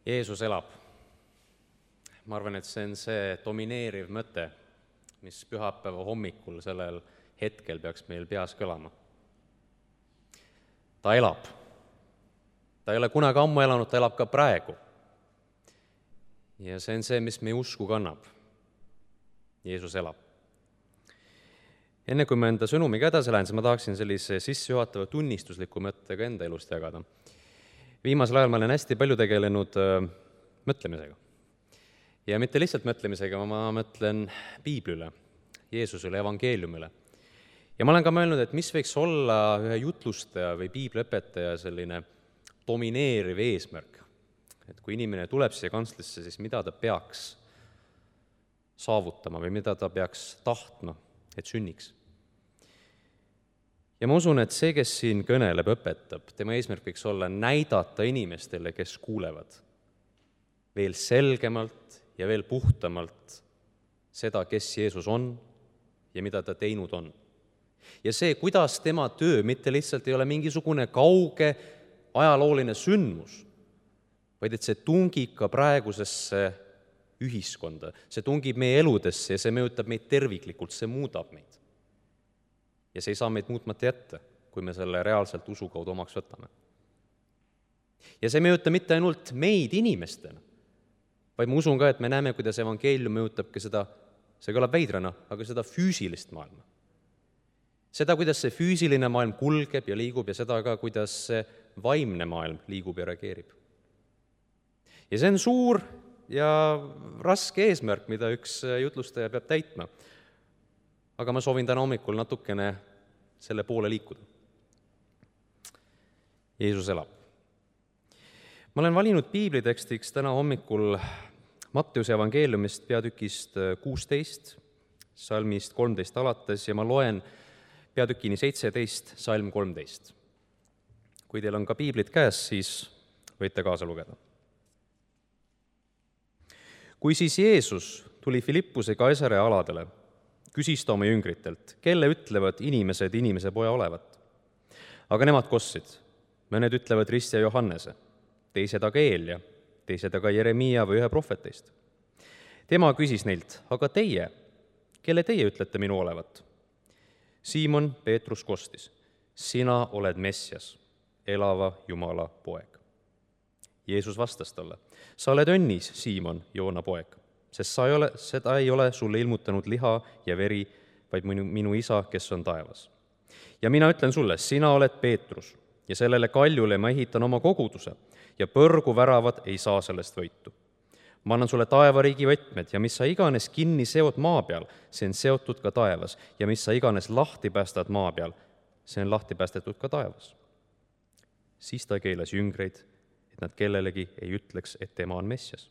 Jeesus elab. Ma arvan, et see on see domineeriv mõte, mis pühapäeva hommikul sellel hetkel peaks meil peas kõlama. Ta elab. Ta ei ole kunagi ammu elanud, ta elab ka praegu. Ja see on see, mis meie usku kannab. Jeesus elab. Enne kui ma enda sõnumiga edasi lähen, siis ma tahaksin sellise sissejuhatava tunnistusliku mõttega enda elust jagada. Viimasel ajal ma olen hästi palju tegelenud äh, mõtlemisega. Ja mitte lihtsalt mõtlemisega, ma mõtlen Piiblile, Jeesusele, evangeeliumile. Ja ma olen ka mõelnud, et mis võiks olla ühe jutlustaja või piibliõpetaja selline domineeriv eesmärk. Et kui inimene tuleb siia kantslisse, siis mida ta peaks saavutama või mida ta peaks tahtma, et sünniks. Ja ma usun, et see, kes siin kõneleb, õpetab, tema eesmärk võiks olla näidata inimestele, kes kuulevad veel selgemalt ja veel puhtamalt seda, kes Jeesus on ja mida ta teinud on. Ja see, kuidas tema töö mitte lihtsalt ei ole mingisugune kauge ajalooline sündmus, vaid et see tungib ka praegusesse ühiskonda, see tungib meie eludesse ja see mõjutab meid terviklikult, see muudab meid. Ja see ei saa meid muutmata jätta, kui me selle reaalselt usu kaudu omaks võtame. Ja see mõjutab mitte ainult meid inimestena, vaid ma usun ka, et me näeme, kuidas evangeelium mõjutab ka seda, see kõlab veidrana, aga seda füüsilist maailma. Seda, kuidas see füüsiline maailm kulgeb ja liigub ja seda ka, kuidas see vaimne maailm liigub ja reageerib. Ja see on suur ja raske eesmärk, mida üks jutlustaja peab täitma. Aga ma soovin täna hommikul natukene selle poole liikuda. Jeesus elab. Ma olen valinud piiblitekstiks täna hommikul Matteuse evangeeliumist peatükist kuusteist, salmist kolmteist alates ja ma loen peatükini seitseteist, salm kolmteist. Kui teil on ka piiblit käes, siis võite kaasa lugeda. Kui siis Jeesus tuli Filippuse Kaisarea aladele, küsis ta oma jüngritelt, kelle ütlevad inimesed inimese poja olevat. Aga nemad kostsid, mõned ütlevad Rist ja Johannese, teised aga Eelia, teised aga Jeremia või ühe prohveteist. Tema küsis neilt, aga teie, kelle teie ütlete minu olevat? Siimon Peetrus kostis, sina oled Messias, elava Jumala poeg. Jeesus vastas talle, sa oled õnnis, Siimon, Joona poeg, sest sa ei ole, seda ei ole sulle ilmutanud liha ja veri, vaid minu, minu isa, kes on taevas. Ja mina ütlen sulle, sina oled Peetrus ja sellele kaljule ma ehitan oma koguduse ja põrgu väravad ei saa sellest võitu. Ma annan sulle taevariigi võtmed ja mis sa iganes kinni seod maa peal, see on seotud ka taevas ja mis sa iganes lahti päästad maa peal, see on lahti päästetud ka taevas. Siis ta keelas jüngreid, et nad kellelegi ei ütleks, et tema on Messias.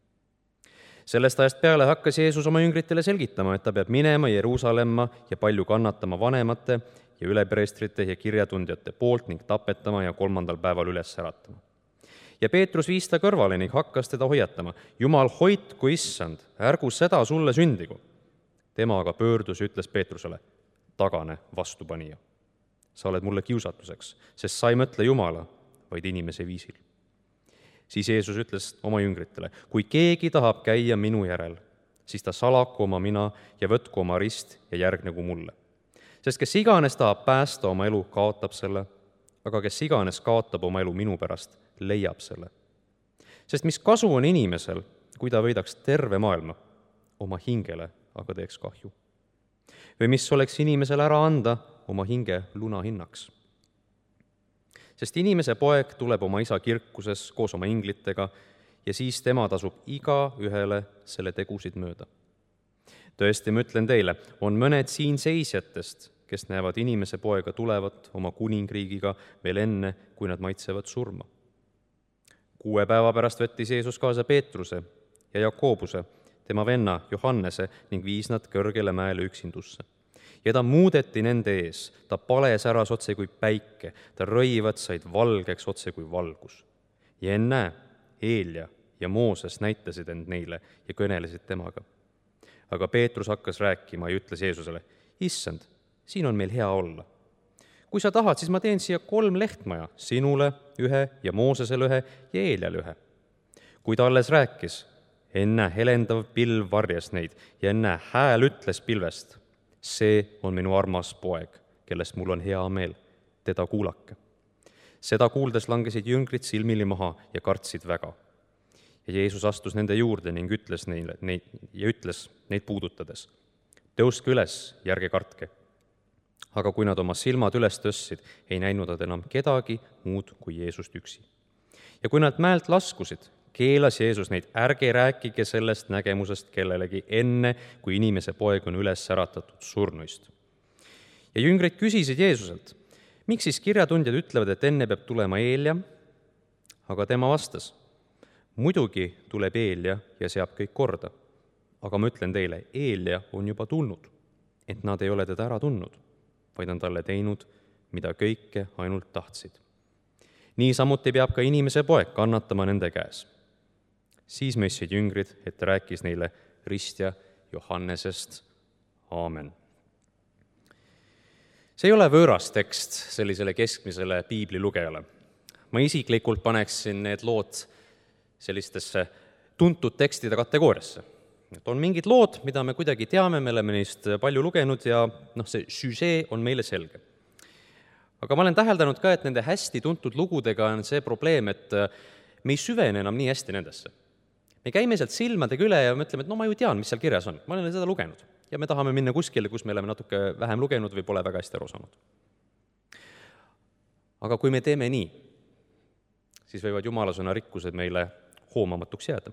Sellest ajast peale hakkas Jeesus oma jüngritele selgitama, et ta peab minema Jeruusalemma ja palju kannatama vanemate ja ülepreestrite ja kirjatundjate poolt ning tapetama ja kolmandal päeval üles äratama. Ja Peetrus viis ta kõrvale ning hakkas teda hoiatama. Jumal, hoidku issand, ärgu seda sulle sündigu. Tema aga pöördus ja ütles Peetrusele, tagane vastupanija. Sa oled mulle kiusatuseks, sest sa ei mõtle Jumala, vaid inimese viisil. Siis Jeesus ütles oma jüngritele, kui keegi tahab käia minu järel, siis ta salaku oma mina ja võtku oma rist ja järgnegu mulle. Sest kes iganes tahab päästa oma elu, kaotab selle, aga kes iganes kaotab oma elu minu pärast, leiab selle. Sest mis kasu on inimesel, kui ta võidaks terve maailma, oma hingele aga teeks kahju? Või mis oleks inimesel ära anda oma hinge luna hinnaks? Sest inimese poeg tuleb oma isa kirkuses koos oma inglitega ja siis tema tasub iga ühele selle tegusid mööda. Tõesti, ma ütlen teile, on mõned siin seisjatest, kes näevad inimese poega tulevat oma kuningriigiga veel enne, kui nad maitsevad surma. Kuue päeva pärast võttis Jeesus kaasa Peetruse ja Jakobuse, tema venna Johannese ning viis nad kõrgele mäele üksindusse. Ja ta muudeti nende ees, ta pales äras otse kui päike, ta rõivad said valgeks otse kui valgus. Ja ennäe, Eelia ja Mooses näitasid end neile ja kõnelesid temaga. Aga Peetrus hakkas rääkima ja ütles Jeesusele, issand, siin on meil hea olla. Kui sa tahad, siis ma teen siia kolm lehtmaja, sinule ühe ja Moosesele ühe ja Eeliale ühe. kui ta alles rääkis, enne helendav pilv varjas neid ja enne hääl ütles pilvest, see on minu armas poeg, kellest mul on hea meel, teda kuulake. Seda kuuldes langesid jüngrid silmili maha ja kartsid väga. Ja Jeesus astus nende juurde ning ütles neile neid ja ütles neid puudutades, tõuske üles ja ärge kartke. Aga kui nad oma silmad üles tõstsid, ei näinud nad enam kedagi muud kui Jeesust üksi. Ja kui nad mäelt laskusid, keelas Jeesus neid, ärge rääkige sellest nägemusest kellelegi enne, kui inimese poeg on üles äratatud surnuist. Ja jüngrid küsisid Jeesuselt, miks siis kirjatundjad ütlevad, et enne peab tulema Eelia? Aga tema vastas, muidugi tuleb Eelia ja seab kõik korda. Aga ma ütlen teile, Eelia on juba tulnud, et nad ei ole teda ära tundnud, vaid on talle teinud, mida kõike ainult tahtsid. Nii samuti peab ka inimese poeg kannatama nende käes. Siis mõistsid jüngrid, et ta rääkis neile ristja Johannesest. Aamen. See ei ole võõras tekst sellisele keskmisele piiblilugejale. Ma isiklikult paneksin need lood sellistesse tuntud tekstide kategooriasse. Et on mingid lood, mida me kuidagi teame, me oleme neist palju lugenud ja noh, see süžee on meile selge. Aga ma olen täheldanud ka, et nende hästi tuntud lugudega on see probleem, et me ei süvene enam nii hästi nendesse. Me käime sealt silmadega üle ja mõtleme, et no ma ju tean, mis seal kirjas on. Ma olen seda lugenud ja me tahame minna kuskile, kus me oleme natuke vähem lugenud või pole väga hästi aru saanud. Aga kui me teeme nii, siis võivad jumalasõna rikkused meile hoomamatuks jääda.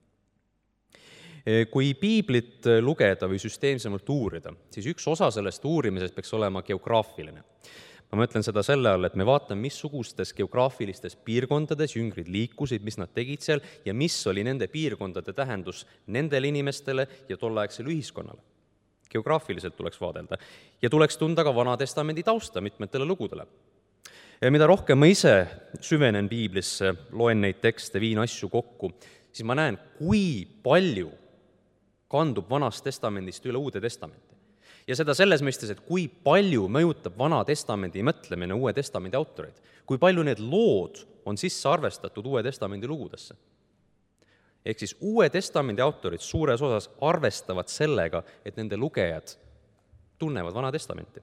Kui piiblit lugeda või süsteemsemalt uurida, siis üks osa sellest uurimisest peaks olema geograafiline. Ma mõtlen seda selle all, et me vaatame, missugustes geograafilistes piirkondades jüngrid liikusid, mis nad tegid seal ja mis oli nende piirkondade tähendus nendele inimestele ja tolleaegsele ühiskonnale. Geograafiliselt tuleks vaadelda ja tuleks tunda ka Vana Testamendi tausta mitmetele lugudele. Ja mida rohkem ma ise süvenen piiblisse, loen neid tekste, viin asju kokku, siis ma näen, kui palju kandub Vanast Testamendist üle Uude Testamenti. Ja seda selles mõistes, et kui palju mõjutab Vana Testamendi mõtlemine Uue Testamendi autoreid, kui palju need lood on sisse arvestatud Uue Testamendi lugudesse. Ehk siis Uue Testamendi autorid suures osas arvestavad sellega, et nende lugejad tunnevad Vana Testamenti.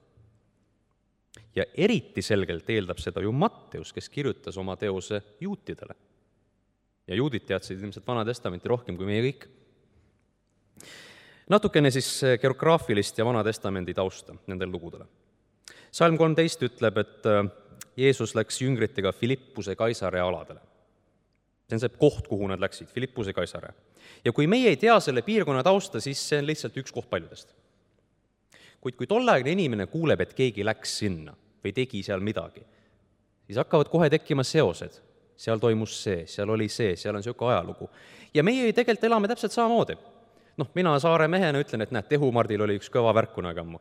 Ja eriti selgelt eeldab seda ju Matteus, kes kirjutas oma teose juutidele. Ja juudid teadsid ilmselt Vana Testamenti rohkem kui meie kõik. Natukene siis geograafilist ja Vana Testamendi tausta nendel lugudele. Salm kolmteist ütleb, et Jeesus läks jüngritega Filippuse Kaisarea aladele. See on see koht, kuhu nad läksid, Filippuse Kaisarea. Ja kui meie ei tea selle piirkonna tausta, siis see on lihtsalt üks koht paljudest. Kuid kui tolleaegne inimene kuuleb, et keegi läks sinna või tegi seal midagi, siis hakkavad kohe tekkima seosed. Seal toimus see, seal oli see, seal on selline ajalugu. Ja meie tegelikult elame täpselt samamoodi. Noh, mina saare mehena ütlen, et näed, Tehumardil oli üks kõva värkuna kammu.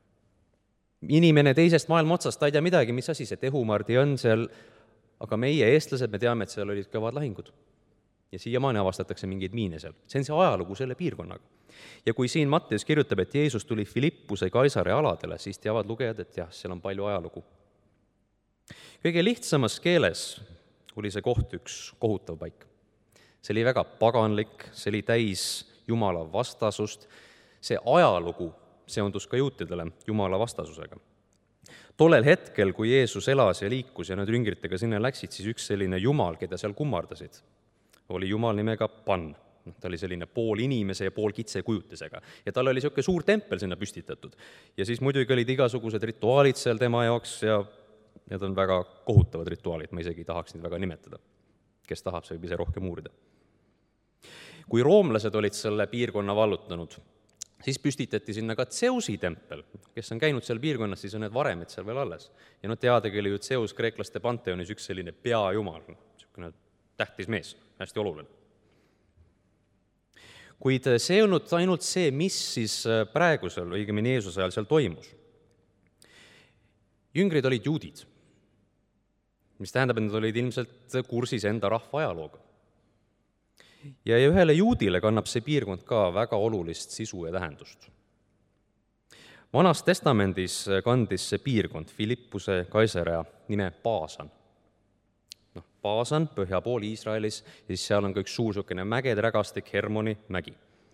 Inimene teisest maailma otsast, ta ei tea midagi, mis asi see Tehumardi on seal, aga meie eestlased, me teame, et seal olid kõvad lahingud. Ja siiamaani avastatakse mingeid miine seal. See on see ajalugu selle piirkonnaga. Ja kui siin Matteus kirjutab, et Jeesus tuli Filippuse Kaisarea aladele, siis teavad lugejad, et jah, seal on palju ajalugu. Kõige lihtsamas keeles oli see koht üks kohutav paik. See oli väga paganlik, see oli täis Jumala vastasust, see ajalugu seondus ka juutidele Jumala vastasusega. Tollel hetkel, kui Jeesus elas ja liikus ja nad jüngritega sinna läksid, siis üks selline Jumal, keda seal kummardasid, oli Jumal nimega Pan. Ta oli selline pool inimese ja pool kitse kujutisega. Ja tal oli selline suur tempel sinna püstitatud. Ja siis muidugi olid igasugused rituaalid seal tema jaoks ja need on väga kohutavad rituaalid, ma isegi tahaks neid väga nimetada. Kes tahab, see võib ise rohkem uurida. Kui roomlased olid selle piirkonna vallutanud, siis püstitati sinna ka Zeusi tempel. Kes on käinud seal piirkonnas, siis on need varemid seal veel alles. Ja no teadagi oli ju Zeus kreeklaste panteonis üks selline peajumal, selline tähtis mees, hästi oluline. Kuid see ei olnud ainult see, mis siis praegusel, õigemini Jeesuse ajal seal toimus. Jüngrid olid juudid, mis tähendab, et nad olid ilmselt kursis enda rahva ajalooga. Ja ühele juudile kannab see piirkond ka väga olulist sisu ja tähendust. Vanas testamendis kandis see piirkond Filippuse Kaisarea nime Paasan. Noh, Paasan põhja pool Iisraelis ja siis seal on ka üks suur niisugune mägede rägastik, Hermoni mägi.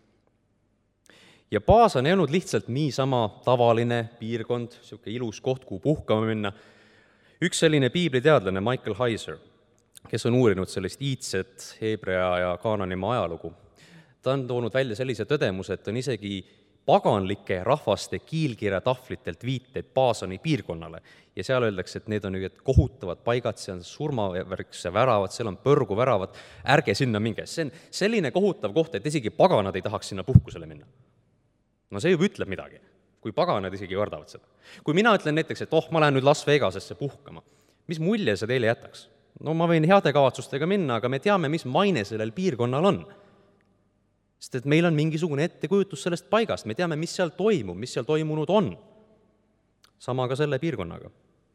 Ja Paasan ei olnud lihtsalt niisama tavaline piirkond, niisugune ilus koht, kuhu puhkama minna. Üks selline piibliteadlane, Michael Heiser, kes on uurinud sellist iidset Heebrea ja Kaananimaa ajalugu, ta on toonud välja sellise tõdemuse, et on isegi paganlike rahvaste kiilkirjatahvlitelt viiteid Paasani piirkonnale ja seal öeldakse, et need on nüüd kohutavad paigad, see on surmavärkse väravad, seal on põrguväravad, ärge sinna minge. See on selline kohutav koht, et isegi paganad ei tahaks sinna puhkusele minna. No see juba ütleb midagi, kui paganad isegi kardavad seda. Kui mina ütlen näiteks, et oh, ma lähen nüüd Las Vegasesse puhkama, mis mulje see teile jätaks? No ma võin heade kavatsustega minna, aga me teame, mis maine sellel piirkonnal on. Sest et meil on mingisugune ettekujutus sellest paigast, me teame, mis seal toimub, mis seal toimunud on. Sama ka selle piirkonnaga.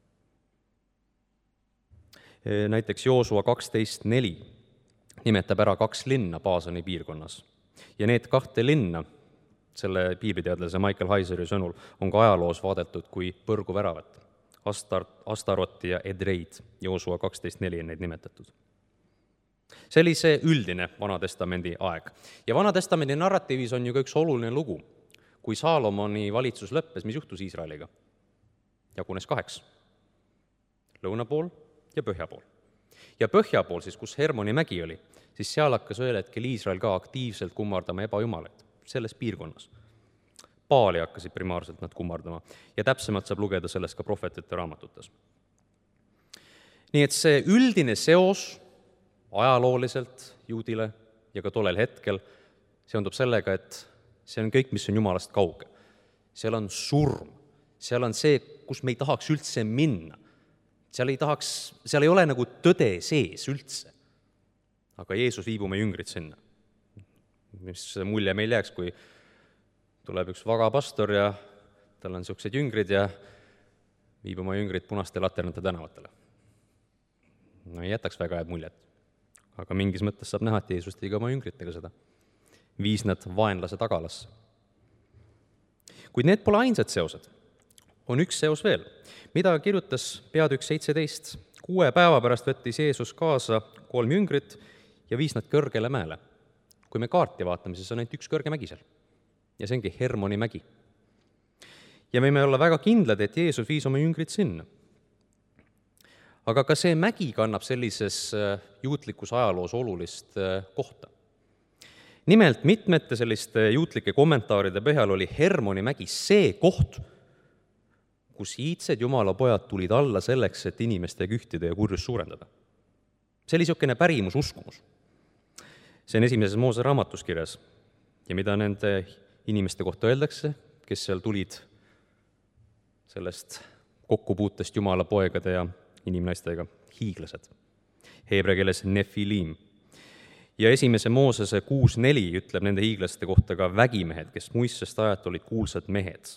Näiteks Joosua kaksteist neli nimetab ära kaks linna Paasani piirkonnas. Ja need kahte linna, selle piibliteadlase Michael Heiseri sõnul, on ka ajaloos vaadetud kui põrguväravat. Astar, Astaroti ja Edreid, Joosua kaksteist neli on neid nimetatud. See oli see üldine Vanatestamendi aeg. Ja Vanatestamendi narratiivis on ju ka üks oluline lugu. Kui Saalomoni valitsus lõppes, mis juhtus Iisraeliga? Jagunes kaheks. Lõuna pool ja põhja pool. Ja põhja pool, siis kus Hermoni mägi oli, siis seal hakkas ühel hetkel Iisrael ka aktiivselt kummardama ebajumalaid selles piirkonnas. Paali hakkasid primaarselt nad kummardama ja täpsemalt saab lugeda sellest ka prohvetite raamatutes. Nii et see üldine seos ajalooliselt juudile ja ka tollel hetkel seondub sellega, et see on kõik, mis on Jumalast kauge. Seal on surm, seal on see, kus me ei tahaks üldse minna. Seal ei tahaks, seal ei ole nagu tõde sees üldse. Aga Jeesus viib oma jüngrid sinna. Mis mulje meil jääks, kui tuleb üks vaga pastor ja tal on niisugused jüngrid ja viib oma jüngrid punaste laternate tänavatele. No ei jätaks väga head muljet. Aga mingis mõttes saab näha, et Jeesus tegi oma jüngritega seda. Viis nad vaenlase tagalasse. Kuid need pole ainsad seosed. On üks seos veel, mida kirjutas peatükk seitseteist. Kuue päeva pärast võttis Jeesus kaasa kolm jüngrit ja viis nad kõrgele mäele. Kui me kaarti vaatame, siis on ainult üks kõrge mägi seal. Ja see ongi Hermoni mägi. Ja me võime olla väga kindlad, et Jeesus viis oma jüngrid sinna. Aga ka see mägi kannab sellises juutlikus ajaloos olulist kohta. Nimelt mitmete selliste juutlike kommentaaride põhjal oli Hermoni mägi see koht, kus iidsed Jumala pojad tulid alla selleks, et inimeste kühtide ja kurjus suurendada. See oli niisugune pärimus uskumus. See on esimeses Moose raamatus kirjas ja mida nende inimeste kohta öeldakse, kes seal tulid sellest kokkupuutest Jumala poegade ja inimnaistega, hiiglased. Heebrea keeles nefilim. Ja esimese Moosese kuus neli ütleb nende hiiglaste kohta ka vägimehed, kes muistsest ajat olid kuulsad mehed.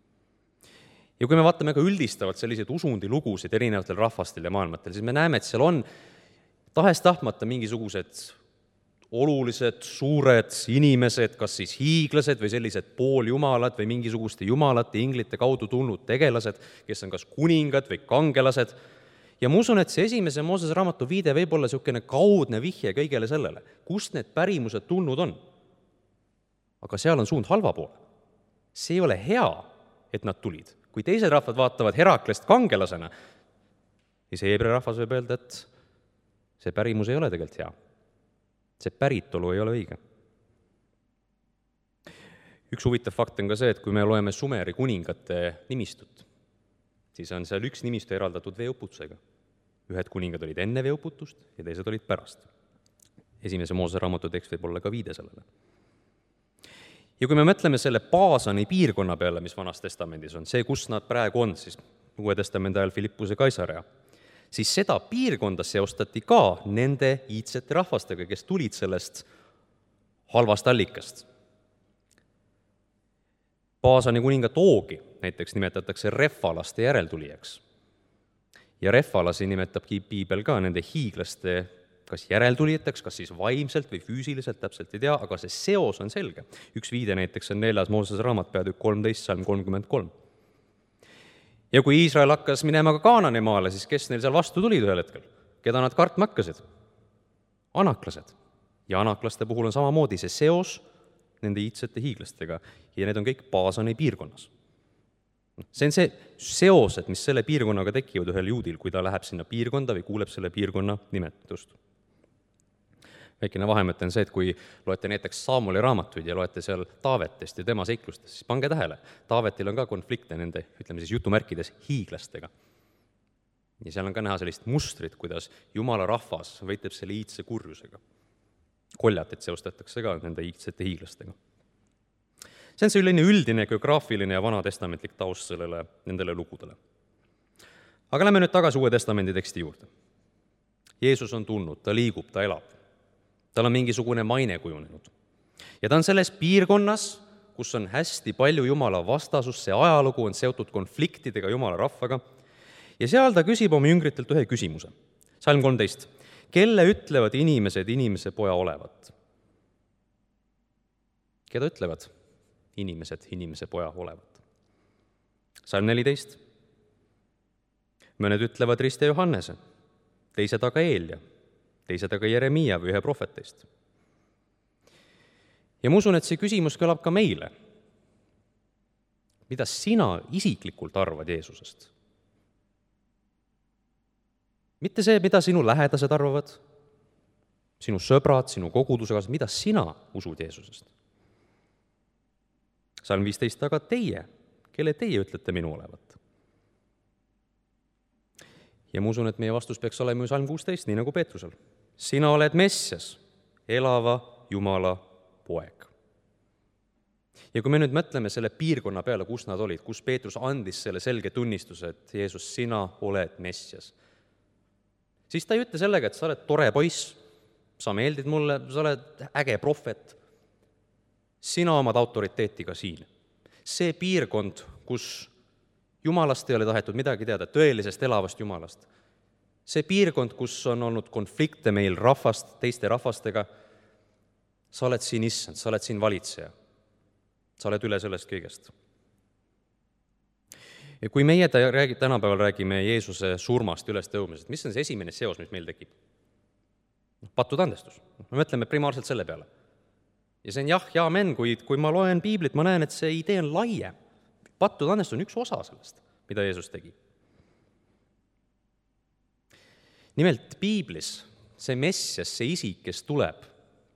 Ja kui me vaatame ka üldistavalt selliseid usundilugusid erinevatel rahvastel ja maailmatel, siis me näeme, et seal on tahes-tahtmata mingisugused olulised, suured inimesed, kas siis hiiglased või sellised pooljumalad või mingisuguste jumalate, inglite kaudu tulnud tegelased, kes on kas kuningad või kangelased. Ja ma usun, et see esimese Moosese raamatu viide võib olla niisugune kaudne vihje kõigele sellele, kust need pärimused tulnud on. Aga seal on suund halva poole. See ei ole hea, et nad tulid. Kui teised rahvad vaatavad Heraklest kangelasena, siis Heebrea rahvas võib öelda, et see pärimus ei ole tegelikult hea. See päritolu ei ole õige. Üks huvitav fakt on ka see, et kui me loeme Sumeri kuningate nimistut, siis on seal üks nimistu eraldatud veeuputusega. Ühed kuningad olid enne veeuputust ja teised olid pärast. Esimese Moosese raamatu tekst võib olla ka viide sellele. Ja kui me mõtleme selle Paasani piirkonna peale, mis Vanas testamendis on, see, kus nad praegu on, siis Uue testamendi ajal Filippuse Kaisarea, siis seda piirkonda seostati ka nende iidsete rahvastega, kes tulid sellest halvast allikast. Paasani kuningat Oogi näiteks nimetatakse refalaste järeltulijaks. Ja refalasi nimetabki piibel ka nende hiiglaste kas järeltulijateks, kas siis vaimselt või füüsiliselt, täpselt ei tea, aga see seos on selge. Üks viide näiteks on neljas Moosese raamat, peatükk kolmteist, salm kolmkümmend kolm. Ja kui Iisrael hakkas minema ka Kaananimaale, siis kes neil seal vastu tulid ühel hetkel? keda nad kartma hakkasid? Anaklased. Ja anaklaste puhul on samamoodi see seos nende iidsete hiiglastega ja need on kõik Baasani piirkonnas. See on see seosed, mis selle piirkonnaga tekivad ühel juudil, kui ta läheb sinna piirkonda või kuuleb selle piirkonna nimetust. Väikene vahemõte on see, et kui loete näiteks Saamoli raamatuid ja loete seal Taavetest ja tema seiklustest, siis pange tähele, Taavetil on ka konflikte nende, ütleme siis jutumärkides, hiiglastega. Ja seal on ka näha sellist mustrit, kuidas Jumala rahvas võitleb selle iidse kurjusega. Koljatit seostatakse ka nende iidsete hiiglastega. See on selline üldine geograafiline ja vanatestamentlik taust sellele, nendele lugudele. Aga lähme nüüd tagasi Uue Testamendi teksti juurde. Jeesus on tulnud, ta liigub, ta elab. Tal on mingisugune maine kujunenud. Ja ta on selles piirkonnas, kus on hästi palju Jumala vastasus, see ajalugu on seotud konfliktidega Jumala rahvaga, ja seal ta küsib oma jüngritelt ühe küsimuse. Salm kolmteist. Kelle ütlevad inimesed inimese poja olevat? Keda ütlevad inimesed inimese poja olevat? Salm neliteist. Mõned ütlevad Rist ja Johannese, teised aga Eelja, teised aga Jeremia või ühe prohvetist. Ja ma usun, et see küsimus kõlab ka meile. Mida sina isiklikult arvad Jeesusest? Mitte see, mida sinu lähedased arvavad, sinu sõbrad, sinu koguduse kaaslased, mida sina usud Jeesusest? Salm viisteist, aga teie, kelle teie ütlete minu olevat? Ja ma usun, et meie vastus peaks olema ju Salm kuusteist, nii nagu Peetrusel. Sina oled Messias, elava Jumala poeg. Ja kui me nüüd mõtleme selle piirkonna peale, kus nad olid, kus Peetrus andis selle selge tunnistuse, et Jeesus, sina oled Messias, siis ta ei ütle sellega, et sa oled tore poiss, sa meeldid mulle, sa oled äge prohvet, sina omad autoriteeti ka siin. See piirkond, kus Jumalast ei ole tahetud midagi teada, tõelisest elavast Jumalast, see piirkond, kus on olnud konflikte meil rahvast, teiste rahvastega, sa oled siin issand, sa oled siin valitseja, sa oled üle sellest kõigest. Ja kui meie tänapäeval räägime Jeesuse surmast üles tõumisest, mis on see esimene seos, mis meil tekib? Patud andestus. Me mõtleme primaarselt selle peale. Ja see on jah, ja amen, kui, kui ma loen piiblit, ma näen, et see idee on laiem. Patud andestus on üks osa sellest, mida Jeesus tegi. Nimelt piiblis see Messias, see isik, kes tuleb,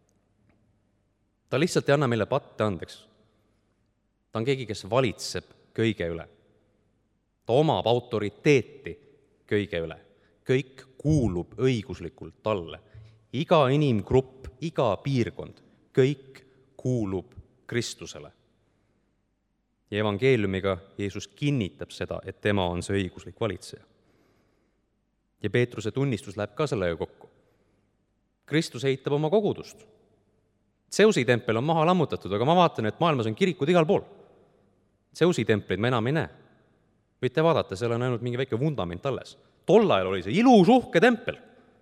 ta lihtsalt ei anna meile patte andeks. Ta on keegi, kes valitseb kõige üle. Ta omab autoriteeti kõige üle. Kõik kuulub õiguslikult talle. Iga inimgrupp, iga piirkond, kõik kuulub Kristusele. Ja evangeeliumiga Jeesus kinnitab seda, et tema on see õiguslik valitseja. Ja Peetruse tunnistus läheb ka sellega kokku. Kristus eitab oma kogudust. Zeusi tempel on maha lammutatud, aga ma vaatan, et maailmas on kirikud igal pool. Zeusi templid me enam ei näe. Võite vaadata, seal on ainult mingi väike vundament alles. Tol ajal oli see ilus uhke tempel.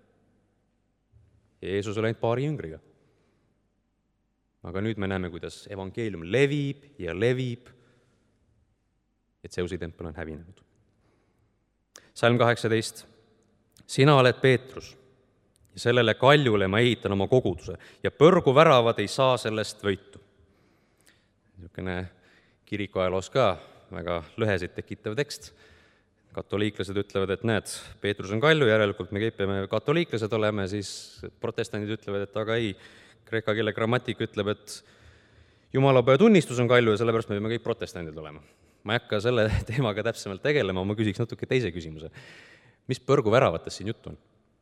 Ja Jeesus oli ainult paari jüngriga. Aga nüüd me näeme, kuidas evangeelium levib ja levib, et Zeusi tempel on hävinenud. Salm kaheksateist. Sina oled Peetrus ja sellele kaljule ma ehitan oma koguduse ja põrgu väravad ei saa sellest võitu. Niisugune kirikuajaloos ka väga lõhesid tekitav tekst. Katoliiklased ütlevad, et näed, Peetrus on kalju, järelikult me peame katoliiklased oleme, siis protestandid ütlevad, et aga ei, kreeka keele grammatik ütleb, et Jumalapoja tunnistus on kalju ja sellepärast me peame kõik protestandid olema. Ma ei hakka selle teemaga täpsemalt tegelema, ma küsiks natuke teise küsimuse. Mis põrgu väravatest siin juttu on?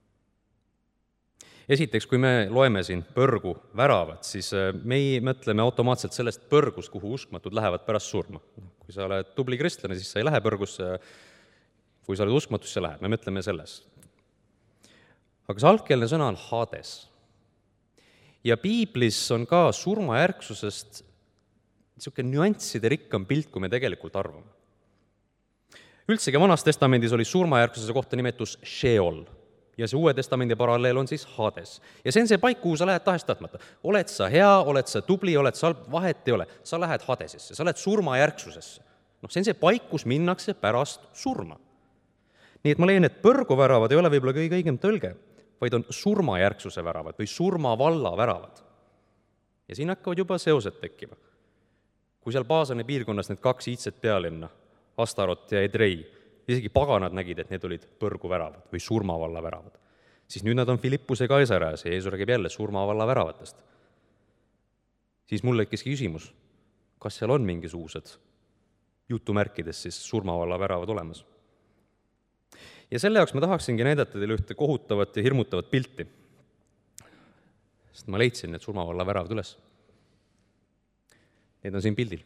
Esiteks, kui me loeme siin põrgu väravat, siis me ei mõtleme automaatselt sellest põrgust, kuhu uskmatud lähevad pärast surma. Kui sa oled tubli kristlane, siis sa ei lähe põrgusse, kui sa oled uskmatus, sa lähed, me mõtleme selles. Aga see algkeelne sõna on Hades. Ja piiblis on ka surmajärgsusest niisugune nüansside rikkam pilt, kui me tegelikult arvame. Üldsegi Vanas testamendis oli surmajärgsuse kohta nimetus Sheol. Ja see Uue Testamendi paralleel on siis Hades. Ja see on see paik, kuhu sa lähed tahest tahtmata. Oled sa hea, oled sa tubli, oled sa vahet ei ole. Sa lähed Hadesesse, sa lähed surmajärgsusesse. No, see on see paik, kus minnakse pärast surma. nii et ma leian, et põrguväravad ei ole võib-olla kõige õigem tõlge, vaid on surmajärgsuse väravad või surmavalla väravad. Ja siin hakkavad juba seosed tekkima. Kui seal Paasani piirkonnas need kaks iidset pealinna, Astarot ja Edrei, isegi paganad nägid, et need olid põrguväravad või surmavalla väravad, siis nüüd nad on Filippuse Kaesareas ja Jeesus räägib jälle surmavalla väravatest. Siis mul tekkiski küsimus, kas seal on mingisugused jutumärkides siis surmavalla väravad olemas. Ja selle jaoks ma tahaksingi näidata teile ühte kohutavat ja hirmutavat pilti, sest ma leidsin need surmavalla väravad üles. Need on siin pildil.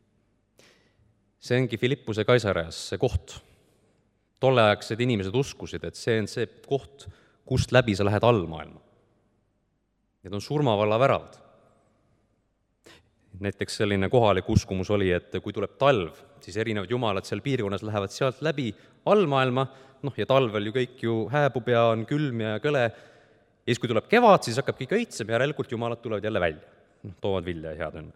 See ongi Filippuse Kaesareas, see koht. Tolleaegsed inimesed uskusid, et see on see koht, kust läbi sa lähed allmaailma. Need on surmavalla väravad. Näiteks selline kohalik uskumus oli, et kui tuleb talv, siis erinevad jumalad seal piirkonnas lähevad sealt läbi allmaailma, noh ja talvel ju kõik ju hääbub ja on külm ja kõle, ja siis kui tuleb kevad, siis hakkab kõik õitsema ja järelikult jumalad tulevad jälle välja, noh, toovad vilja ja head õnne.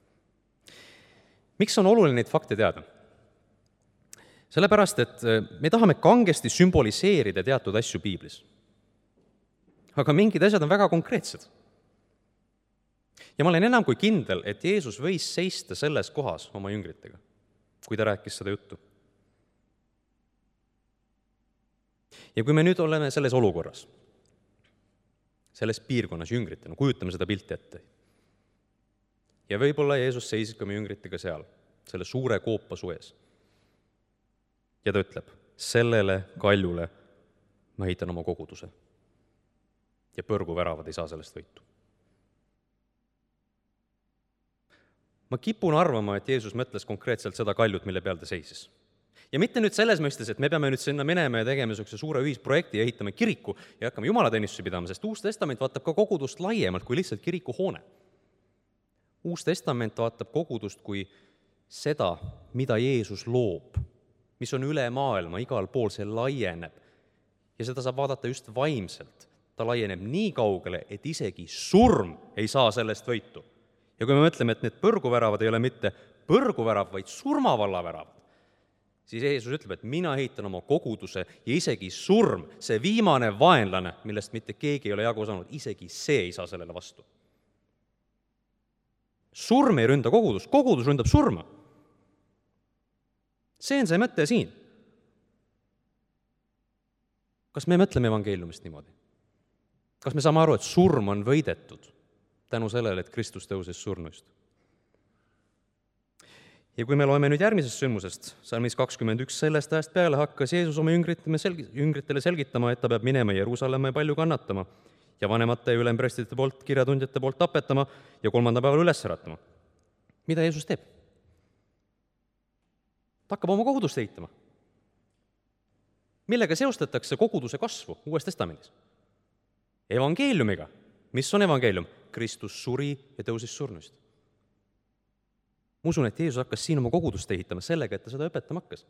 Miks on oluline neid fakte teada? Sellepärast, et me tahame kangesti sümboliseerida teatud asju piiblis. Aga mingid asjad on väga konkreetsed. Ja ma olen enam kui kindel, et Jeesus võis seista selles kohas oma jüngritega, kui ta rääkis seda juttu. Ja kui me nüüd oleme selles olukorras, selles piirkonnas jüngritena, kujutame seda pilti ette. Ja võib-olla Jeesus seisis ka meie jüngritega seal, selle suure koopasu ees. Ja ta ütleb, sellele kaljule ma ehitan oma koguduse. Ja põrguväravad ei saa sellest võitu. Ma kipun arvama, et Jeesus mõtles konkreetselt seda kaljut, mille peal ta seisis. Ja mitte nüüd selles mõistes, et me peame nüüd sinna minema ja tegema niisuguse suure ühisprojekti ja ehitame kiriku ja hakkame jumalateenistusi pidama, sest Uus Testament vaatab ka kogudust laiemalt kui lihtsalt kirikuhoone. Uus Testament vaatab kogudust kui seda, mida Jeesus loob, mis on üle maailma, igal pool see laieneb. Ja seda saab vaadata just vaimselt. Ta laieneb nii kaugele, et isegi surm ei saa sellest võitu. Ja kui me mõtleme, et need põrguväravad ei ole mitte põrguvärav, vaid surmavalla väravad, siis Jeesus ütleb, et mina ehitan oma koguduse ja isegi surm, see viimane vaenlane, millest mitte keegi ei ole jagu saanud, isegi see ei saa sellele vastu. Surm ei ründa kogudust, kogudus ründab surma. See on see mõte siin. Kas me mõtleme evangeeliumist niimoodi? Kas me saame aru, et surm on võidetud tänu sellele, et Kristus tõuses surnuist? Ja kui me loeme nüüd järgmisest sündmusest, salmis kakskümmend üks, sellest ajast peale hakkas Jeesus oma jüngritele selgitama, et ta peab minema Jeruusalemma ja palju kannatama ja vanemate ja ülemprestide poolt, kirjatundjate poolt tapetama ja kolmanda päeval üles äratama. Mida Jeesus teeb? Ta hakkab oma kogudust ehitama. Millega seostatakse koguduse kasvu Uues Testamendis? Evangeeliumiga. Mis on evangeelium? Kristus suri ja tõusis surnuist. Ma usun, et Jeesus hakkas siin oma kogudust ehitama sellega, et ta seda õpetama hakkas.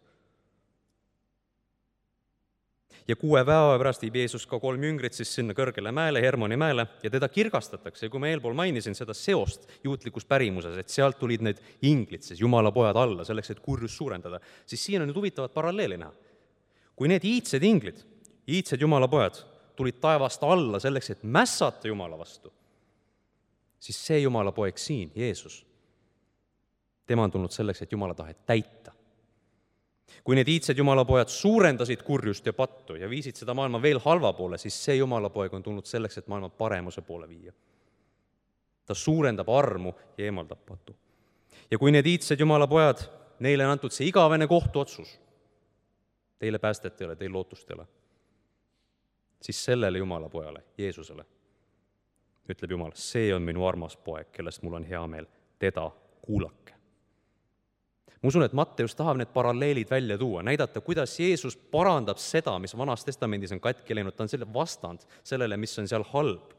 Ja kuue päeva pärast viib Jeesus ka kolm jüngrit siis sinna kõrgele mäele, Hermoni mäele, ja teda kirgastatakse. Ja kui ma eelpool mainisin seda seost juutlikus pärimuses, et sealt tulid need inglid, siis Jumala pojad alla, selleks, et kurjust suurendada, siis siin on nüüd huvitavad paralleeli näha. Kui need iidsed inglid, iidsed Jumala pojad, tulid taevast alla selleks, et mässata Jumala vastu, siis see Jumala poeg siin, Jeesus, tema on tulnud selleks, et Jumala tahet täita. Kui need iidsed Jumala pojad suurendasid kurjust ja pattu ja viisid seda maailma veel halva poole, siis see Jumala poeg on tulnud selleks, et maailma paremuse poole viia. Ta suurendab armu ja eemaldab patu. Ja kui need iidsed Jumala pojad, neile on antud see igavene kohtuotsus, teile päästet ei ole, teil lootust ei ole, siis sellele Jumala pojale, Jeesusele, ütleb Jumal, see on minu armas poeg, kellest mul on hea meel, teda kuulake. Ma usun, et Matteus tahab need paralleelid välja tuua, näidata, kuidas Jeesus parandab seda, mis Vanas Testamendis on katki läinud, ta on selle vastand sellele, mis on seal halb.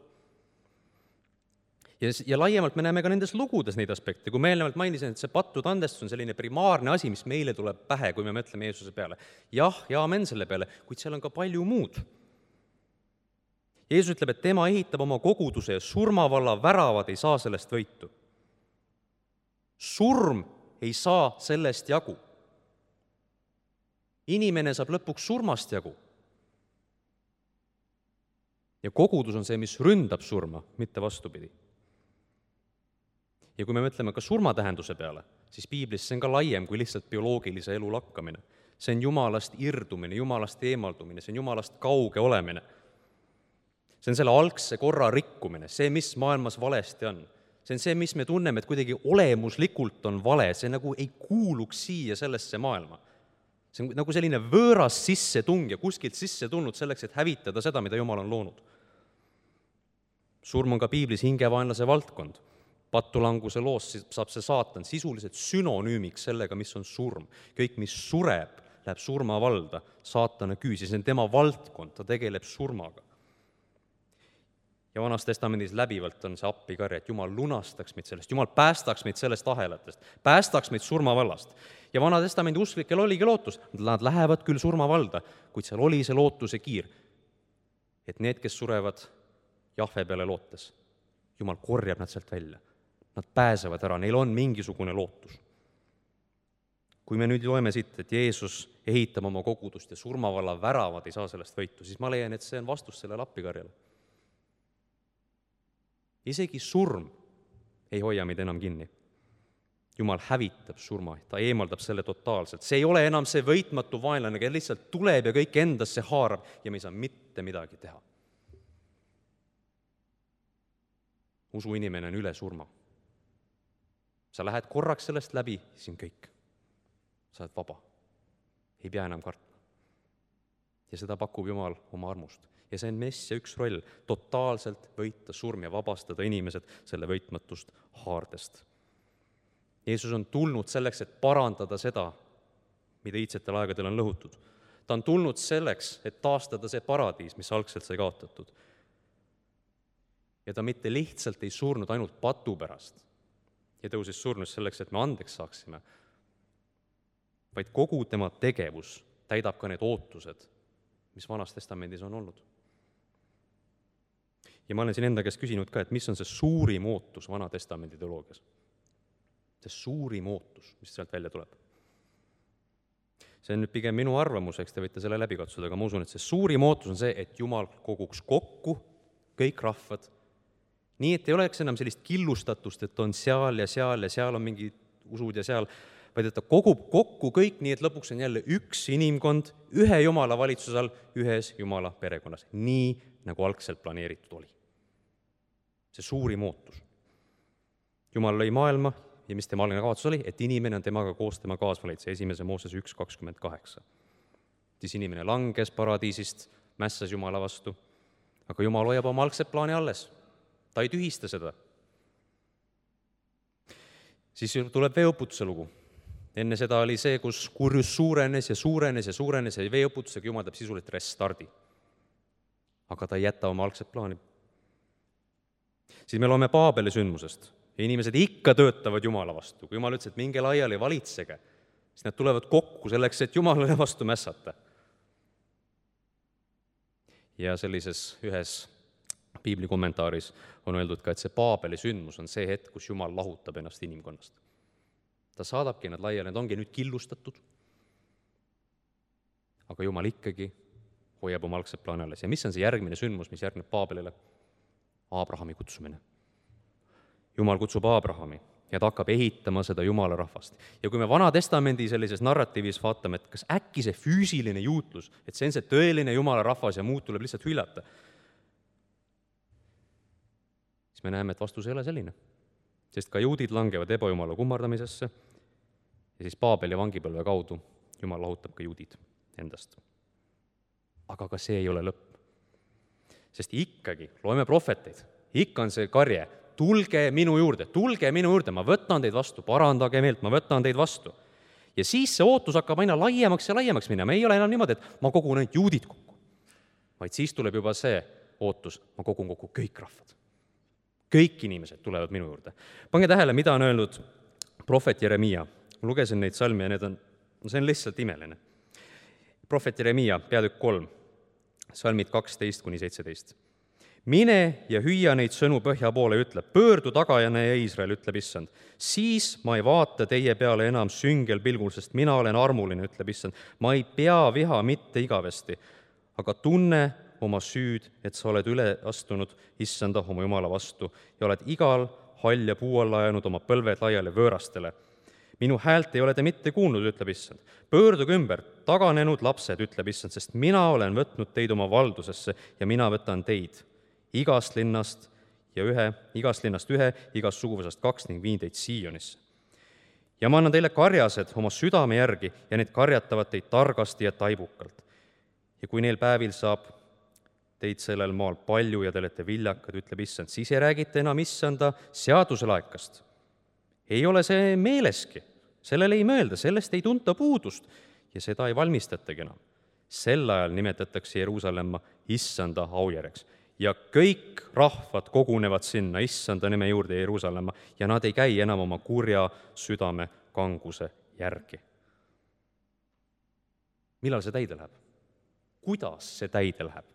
Ja, ja laiemalt me näeme ka nendes lugudes neid aspekte, kui me eelnevalt mainisin, et see pattude andestus on selline primaarne asi, mis meile tuleb pähe, kui me mõtleme Jeesuse peale. Jah, ja amen selle peale, kuid seal on ka palju muud. Jeesus ütleb, et tema ehitab oma koguduse ja surmavalla väravad ei saa sellest võitu. Surm ei saa sellest jagu. inimene saab lõpuks surmast jagu. Ja kogudus on see, mis ründab surma, mitte vastupidi. Ja kui me mõtleme ka surmatähenduse peale, siis piiblis see on ka laiem kui lihtsalt bioloogilise elu lakkamine. See on jumalast irdumine, jumalast eemaldumine, see on jumalast kauge olemine. See on selle algse korra rikkumine, see, mis maailmas valesti on. See on see, mis me tunneme, et kuidagi olemuslikult on vale, see nagu ei kuuluks siia sellesse maailma. See on nagu selline võõras sissetung ja kuskilt sisse tulnud selleks, et hävitada seda, mida Jumal on loonud. Surm on ka piiblis hingevaenlase valdkond. Patulanguse loos saab see saatan sisuliselt sünonüümiks sellega, mis on surm. Kõik, mis sureb, läheb surma valda, saatana küüsi, see on tema valdkond, ta tegeleb surmaga. Ja Vanas Testamendis läbivalt on see appikarja, et Jumal lunastaks meid sellest, Jumal päästaks meid sellest ahelatest, päästaks meid surmavallast. Ja Vana Testamendi usklikel oligi lootus, nad lähevad küll surmavalda, kuid seal oli see lootuse kiir, et need, kes surevad Jahve peale lootes, Jumal korjab nad sealt välja. Nad pääsevad ära, neil on mingisugune lootus. Kui me nüüd loeme siit, et Jeesus ehitab oma kogudust ja surmavalla väravad ei saa sellest võitu, siis ma leian, et see on vastus sellele appikarjale. Isegi surm ei hoia meid enam kinni. Jumal hävitab surma, ta eemaldab selle totaalselt. See ei ole enam see võitmatu vaenlane, kes lihtsalt tuleb ja kõik endasse haarab ja me ei saa mitte midagi teha. Usu inimene on üle surma. Sa lähed korraks sellest läbi, siis on kõik. Sa oled vaba. Ei pea enam kartma. Ja seda pakub Jumal oma armust. Ja see on messia üks roll, totaalselt võita surm ja vabastada inimesed selle võitmatust haardest. Jeesus on tulnud selleks, et parandada seda, mida iidsetel aegadel on lõhutud. Ta on tulnud selleks, et taastada see paradiis, mis algselt sai kaotatud. Ja ta mitte lihtsalt ei surnud ainult patu pärast ja tõusis surnust selleks, et me andeks saaksime, vaid kogu tema tegevus täidab ka need ootused, mis Vanas Testamendis on olnud. Ja ma olen siin enda käest küsinud ka, et mis on see suurim ootus Vana Testamendi teoloogias. See suurim ootus, mis sealt välja tuleb. See on nüüd pigem minu arvamus, eks te võite selle läbi katsuda, aga ma usun, et see suurim ootus on see, et Jumal koguks kokku kõik rahvad, nii et ei oleks enam sellist killustatust, et on seal ja seal ja seal on mingid usud ja seal, vaid et ta kogub kokku kõik nii, et lõpuks on jälle üks inimkond ühe Jumala valitsuse all, ühes Jumala perekonnas, nii nagu algselt planeeritud oli. See suurim ootus. Jumal lõi maailma ja mis tema algne kavatsus oli, et inimene on temaga koos tema kaasvalitse, esimese Mooses üks kakskümmend kaheksa. Siis inimene langes paradiisist, mässas Jumala vastu, aga Jumal hoiab oma algset plaani alles. Ta ei tühista seda. Siis tuleb veeõputuse lugu. Enne seda oli see, kus kurjus suurenes ja suurenes ja suurenes ja veeõputusega Jumal teeb sisuliselt restardi. Aga ta ei jäta oma algset plaani. Siis me loeme Paabeli sündmusest ja inimesed ikka töötavad Jumala vastu. Kui Jumal ütles, et minge laiali valitsege, siis nad tulevad kokku selleks, et Jumalale vastu mässata. Ja sellises ühes piibli kommentaaris on öeldud ka, et see Paabeli sündmus on see hetk, kus Jumal lahutab ennast inimkonnast. Ta saadabki nad laiali, need ongi nüüd killustatud, aga Jumal ikkagi hoiab oma algset plaani alles. Ja mis on see järgmine sündmus, mis järgneb Paabelile? Aabrahami kutsumine. Jumal kutsub Aabrahami ja ta hakkab ehitama seda Jumala rahvast. Ja kui me Vana Testamendi sellises narratiivis vaatame, et kas äkki see füüsiline juutlus, et see on see tõeline Jumala rahvas ja muud tuleb lihtsalt hüljata, siis me näeme, et vastus ei ole selline. Sest ka juudid langevad ebajumala kummardamisesse ja siis Paabeli vangipõlve kaudu Jumal lahutab ka juudid endast. Aga ka see ei ole lõpp. Sest ikkagi, loeme prohveteid, ikka on see karje, tulge minu juurde, tulge minu juurde, ma võtan teid vastu, parandage meelt, ma võtan teid vastu. Ja siis see ootus hakkab aina laiemaks ja laiemaks minema, ei ole enam niimoodi, et ma kogun ainult juudid kokku, vaid siis tuleb juba see ootus, ma kogun kokku kõik rahvad. Kõik inimesed tulevad minu juurde. Pange tähele, mida on öelnud prohvet Jeremia. Ma lugesin neid salmi ja need on, see on lihtsalt imeline. Prohvet Jeremia, peatükk kolm, salmid kaksteist kuni seitseteist. mine ja hüüa neid sõnu põhja poole, ütleb, pöördu taga ja näe Iisrael, ütleb issand. Siis ma ei vaata teie peale enam süngel pilgul, sest mina olen armuline, ütleb issand. ma ei pea viha mitte igavesti, aga tunne oma süüd, et sa oled üle astunud issanda oma Jumala vastu ja oled igal hall ja puu alla ajanud oma põlved laiali võõrastele. minu häält ei ole te mitte kuulnud, ütleb issand. pöörduge ümber, taganenud lapsed, ütleb issand, sest mina olen võtnud teid oma valdusesse ja mina võtan teid igast linnast ja ühe, igast linnast ühe, igast suguvõsast kaks ning viin teid Siionisse. ja ma annan teile karjased oma südame järgi ja need karjatavad teid targasti ja taibukalt. ja kui neil päevil saab teid sellel maal palju ja te olete viljakad, ütleb issand, siis ei räägita enam issanda seaduselaekast. ei ole see meeleski, sellele ei mõelda, sellest ei tunta puudust ja seda ei valmistatagi enam. sel ajal nimetatakse Jeruusalemma issanda aujärjeks ja kõik rahvad kogunevad sinna issanda nime juurde Jeruusalemma ja nad ei käi enam oma kurja südame kanguse järgi. millal see täide läheb? kuidas see täide läheb?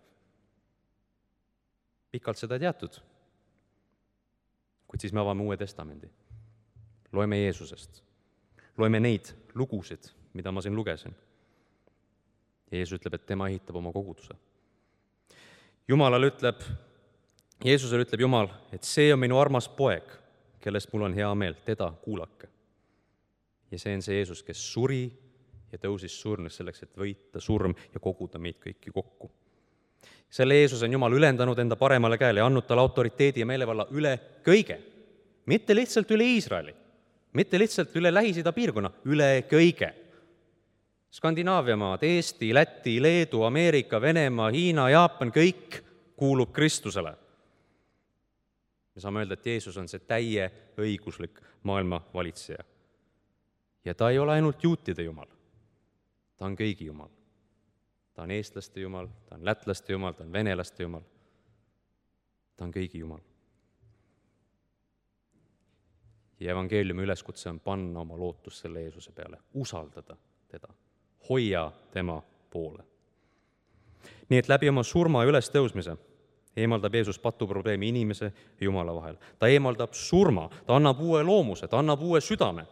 Pikalt seda ei teatud, kuid siis me avame Uue Testamendi. Loeme Jeesusest. Loeme neid lugusid, mida ma siin lugesin. Ja Jeesus ütleb, et tema ehitab oma koguduse. Jumalal ütleb, Jeesusel ütleb Jumal, et see on minu armas poeg, kellest mul on hea meel, teda kuulake. Ja see on see Jeesus, kes suri ja tõusis surnud selleks, et võita surm ja koguda meid kõiki kokku. Selle Jeesus on Jumal ülendanud enda paremale käele ja andnud talle autoriteedi ja meelevalla üle kõige. Mitte lihtsalt üle Iisraeli, mitte lihtsalt üle Lähis-Ida piirkonna, üle kõige. Skandinaavia maad, Eesti, Läti, Leedu, Ameerika, Venemaa, Hiina, Jaapan, kõik kuulub Kristusele. Me saame öelda, et Jeesus on see täie õiguslik maailma valitseja. Ja ta ei ole ainult juutide Jumal, ta on kõigi Jumal. Ta on eestlaste Jumal, ta on lätlaste Jumal, ta on venelaste Jumal. Ta on kõigi Jumal. Ja evangeeliumi üleskutse on panna oma lootus selle Jeesuse peale, usaldada teda, hoia tema poole. Nii et läbi oma surma ja ülestõusmise eemaldab Jeesus patuprobleemi inimese ja Jumala vahel. Ta eemaldab surma, ta annab uue loomuse, ta annab uue südame.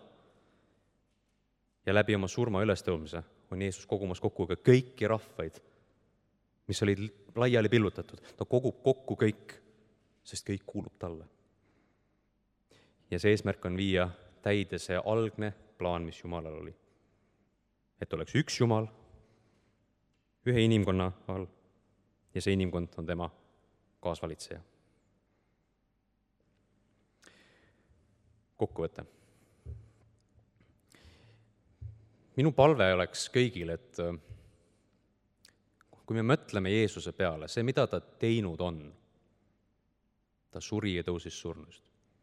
Ja läbi oma surma ja ülestõusmise on Jeesus kogumas kokku ka kõiki rahvaid, mis olid laiali pillutatud. Ta kogub kokku kõik, sest kõik kuulub talle. Ja see eesmärk on viia täide see algne plaan, mis Jumalal oli. Et oleks üks Jumal, ühe inimkonna all ja see inimkond on tema kaasvalitseja. Kokkuvõte. Minu palve oleks kõigil, et kui me mõtleme Jeesuse peale, see, mida ta teinud on, ta suri ja tõusis surnust.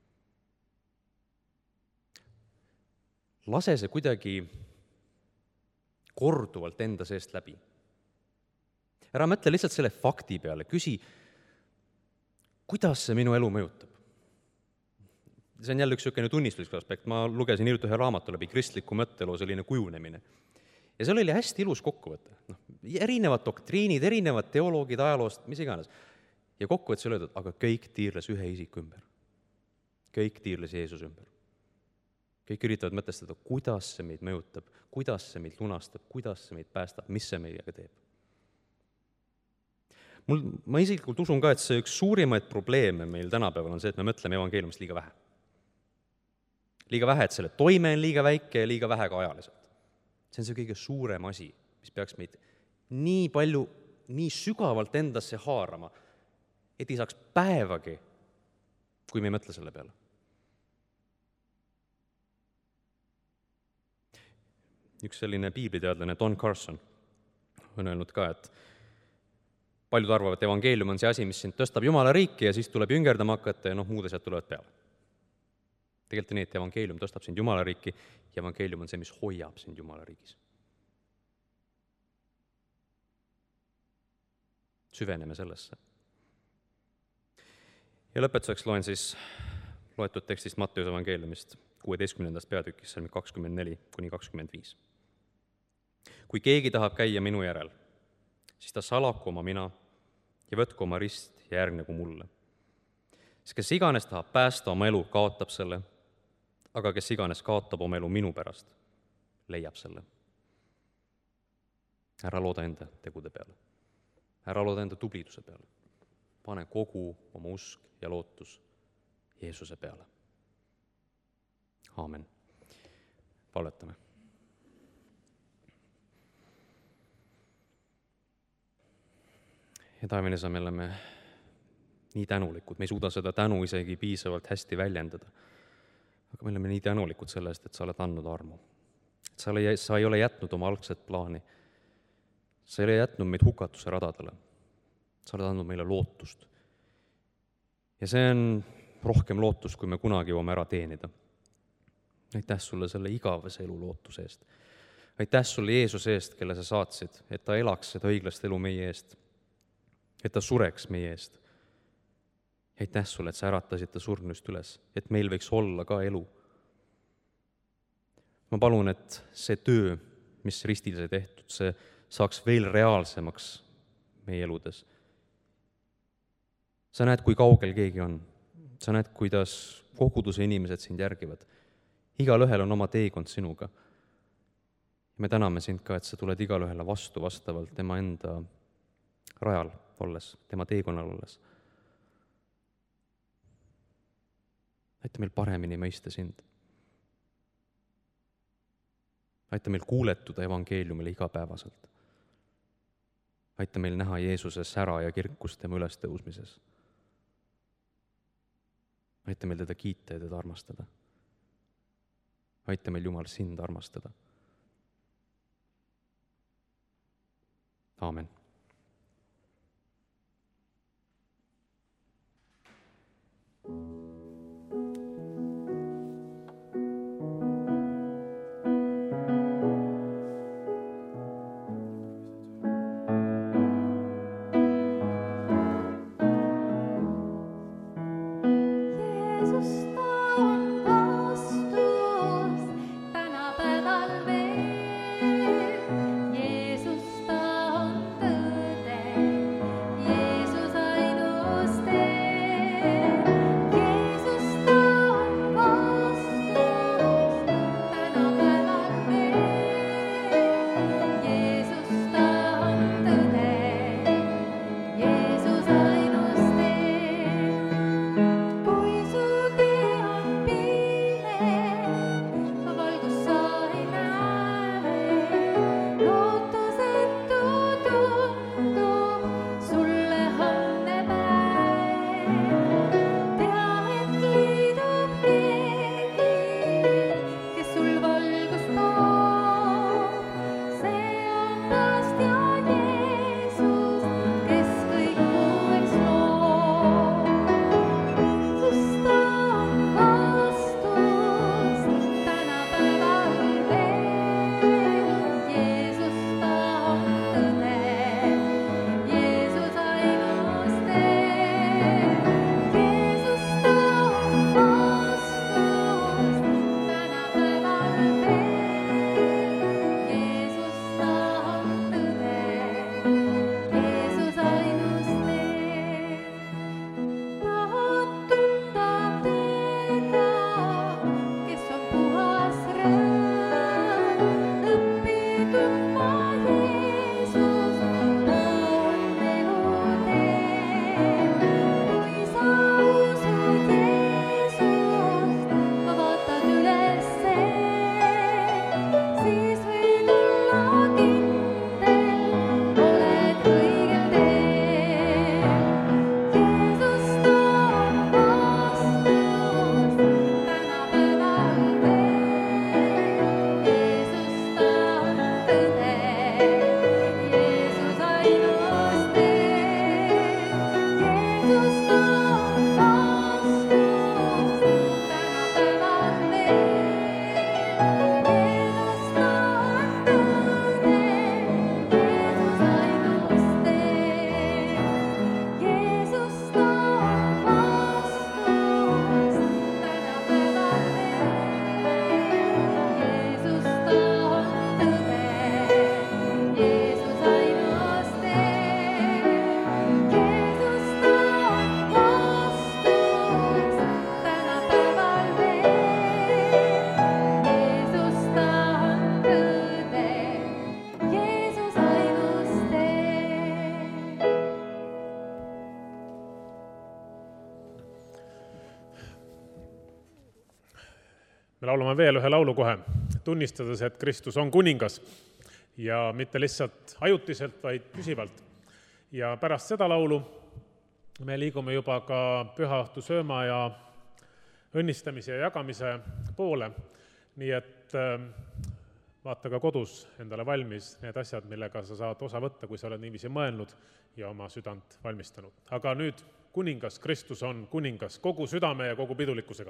Lase see kuidagi korduvalt enda seest läbi. Ära mõtle lihtsalt selle fakti peale, küsi, kuidas see minu elu mõjutab. See on jälle üks selline tunnistuslik aspekt. Ma lugesin hiljuti ühe raamatu läbi kristliku mõtteloo selline kujunemine. Ja seal oli hästi ilus kokkuvõte. No, erinevad doktriinid, erinevad teoloogid ajaloost, mis iganes. Ja kokkuvõttes oli öeldud, aga kõik tiirles ühe isiku ümber. Kõik tiirles Jeesus ümber. Kõik üritavad mõtestada, kuidas see meid mõjutab, kuidas see meid lunastab, kuidas see meid päästab, mis see meiega teeb. Mul, ma isiklikult usun ka, et see üks suurimaid probleeme meil tänapäeval on see, et me mõtleme evangeeliumist liiga vähe. Liiga vähe, et selle toime on liiga väike ja liiga vähe ka ajaliselt. See on see kõige suurem asi, mis peaks meid nii palju, nii sügavalt endasse haarama, et ei saaks päevagi, kui me ei mõtle selle peale. Üks selline piibliteadlane, Don Carson, on öelnud ka, et paljud arvavad, et evangeelium on see asi, mis sind tõstab Jumala riiki ja siis tuleb jüngerdama hakata ja noh, muud asjad tulevad peale. Tegelikult on nii, et evangeelium tõstab sind Jumala riiki ja evangeelium on see, mis hoiab sind Jumala riigis. Süveneme sellesse. Ja lõpetuseks loen siis loetud tekstist Matteuse evangeeliumist kuueteistkümnendast peatükis, salmid kakskümmend neli kuni kakskümmend viis. Kui keegi tahab käia minu järel, siis ta salaku oma mina ja võtku oma rist ja järgnegu mulle. Sest kes iganes tahab päästa oma elu, kaotab selle, aga kes iganes kaotab oma elu minu pärast, leiab selle. Ära looda enda tegude peale. Ära looda enda tubliduse peale. Pane kogu oma usk ja lootus Jeesuse peale. Aamen. Palvetame. Ja taevane Isa, me oleme nii tänulikud, me ei suuda seda tänu isegi piisavalt hästi väljendada. Aga me oleme nii tänulikud selle eest, et sa oled andnud armu. Et sa, ole, sa ei ole jätnud oma algset plaani. Sa ei ole jätnud meid hukatuse radadele. Sa oled andnud meile lootust. Ja see on rohkem lootust, kui me kunagi jõuame ära teenida. Aitäh sulle selle igavese elu lootuse eest. Aitäh sulle Jeesuse eest, kelle sa saatsid, et ta elaks seda õiglast elu meie eest. Et ta sureks meie eest. Aitäh sulle, et sa äratasid ta surnust üles, et meil võiks olla ka elu. Ma palun, et see töö, mis ristil sai tehtud, see saaks veel reaalsemaks meie eludes. Sa näed, kui kaugel keegi on. Sa näed, kuidas koguduse inimesed sind järgivad. Igal ühel on oma teekond sinuga. Me täname sind ka, et sa tuled igal ühele vastu vastavalt tema enda rajal olles, tema teekonnal olles. Aita meil paremini mõista sind. Aita meil kuuletuda evangeeliumile igapäevaselt. Aita meil näha Jeesuses sära ja kirkust tema ülestõusmises. Aita meil teda kiita ja teda armastada. Aita meil Jumal sind armastada. Aamen. Jeesus ta on Me laulame veel ühe laulu kohe, tunnistades, et Kristus on kuningas ja mitte lihtsalt ajutiselt, vaid püsivalt. Ja pärast seda laulu me liigume juba ka pühaõhtu sööma ja õnnistamise ja jagamise poole, nii et vaata ka kodus endale valmis need asjad, millega sa saad osa võtta, kui sa oled niiviisi mõelnud ja oma südant valmistanud. Aga nüüd kuningas, Kristus on kuningas kogu südame ja kogu pidulikkusega.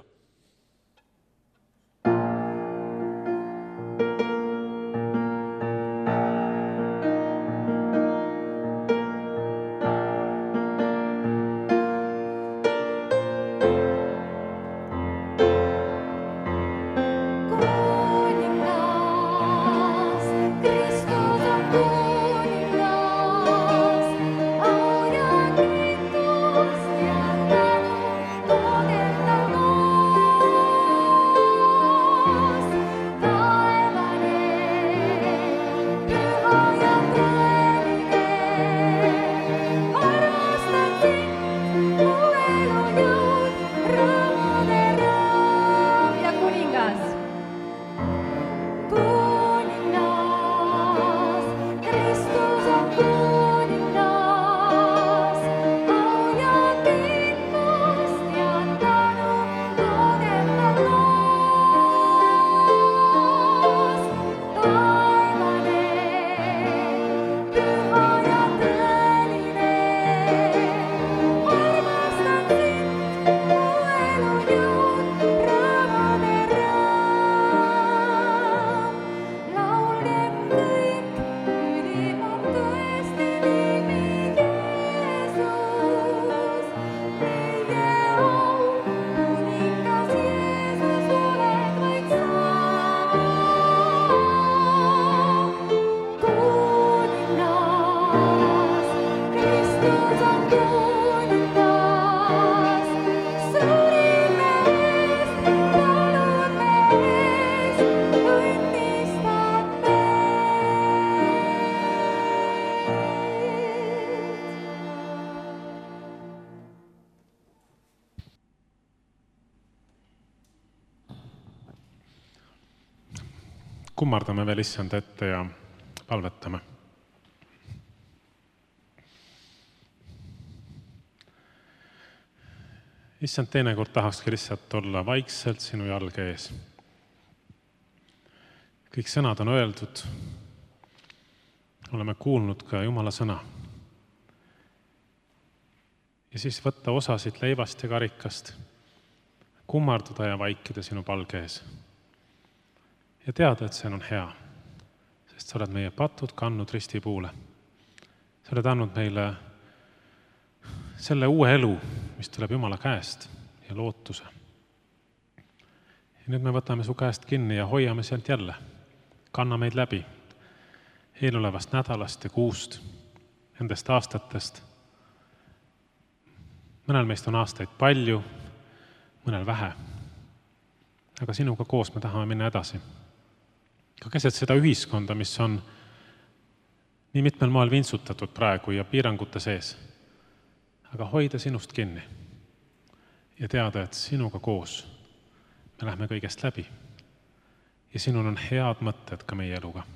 Kummardame veel issand ette ja palvetame. Issand, teinekord tahakski lihtsalt olla vaikselt sinu jalge ees. Kõik sõnad on öeldud, oleme kuulnud ka Jumala sõna. Ja siis võtta osasid leivast ja karikast, kummarduda ja vaikida sinu palge ees. Ja teada, et see on hea, sest sa oled meie patud kandnud ristipuule. Sa oled andnud meile selle uue elu, mis tuleb Jumala käest ja lootuse. Ja nüüd me võtame su käest kinni ja hoiame sealt jälle. Kanna meid läbi eelolevast nädalast ja kuust, nendest aastatest. Mõnel meist on aastaid palju, mõnel vähe. Aga sinuga koos me tahame minna edasi. Ka keset seda ühiskonda, mis on nii mitmel moel vintsutatud praegu ja piirangute sees. Aga hoida sinust kinni ja teada, et sinuga koos me lähme kõigest läbi. Ja sinul on head mõtted ka meie eluga.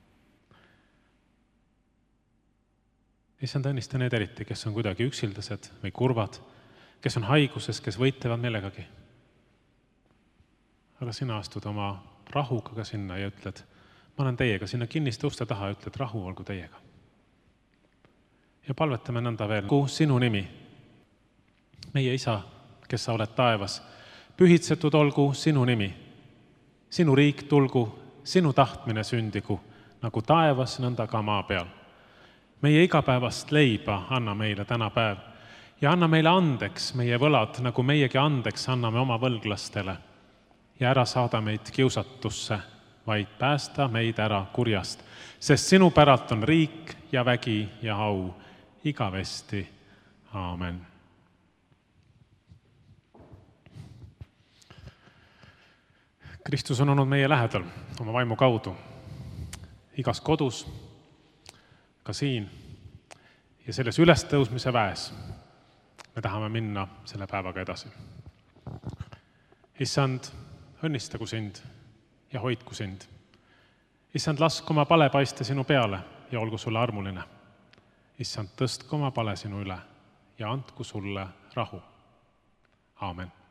Issand, õnnista need eriti, kes on kuidagi üksildased või kurvad, kes on haiguses, kes võitlevad millegagi. Aga sina astud oma rahuga ka sinna ja ütled, ma olen teiega, sinna kinniste uste taha ja ütled, rahu olgu teiega. Ja palvetame nõnda veel, kuhu sinu nimi, meie isa, kes sa oled taevas, pühitsetud olgu sinu nimi, sinu riik tulgu, sinu tahtmine sündigu, nagu taevas, nõnda ka maa peal. Meie igapäevast leiba anna meile täna päev ja anna meile andeks meie võlad, nagu meiegi andeks anname oma võlglastele. Ja ära saada meid kiusatusse, vaid päästa meid ära kurjast, sest sinu päralt on riik ja vägi ja au igavesti. Aamen. Kristus on olnud meie lähedal oma vaimu kaudu, igas kodus, ka siin ja selles ülestõusmise väes me tahame minna selle päevaga edasi. Issand, õnnistagu sind ja hoidku sind. Issand, lasku oma pale paista sinu peale ja olgu sulle armuline. Issand, tõstku oma pale sinu üle ja andku sulle rahu. Aamen.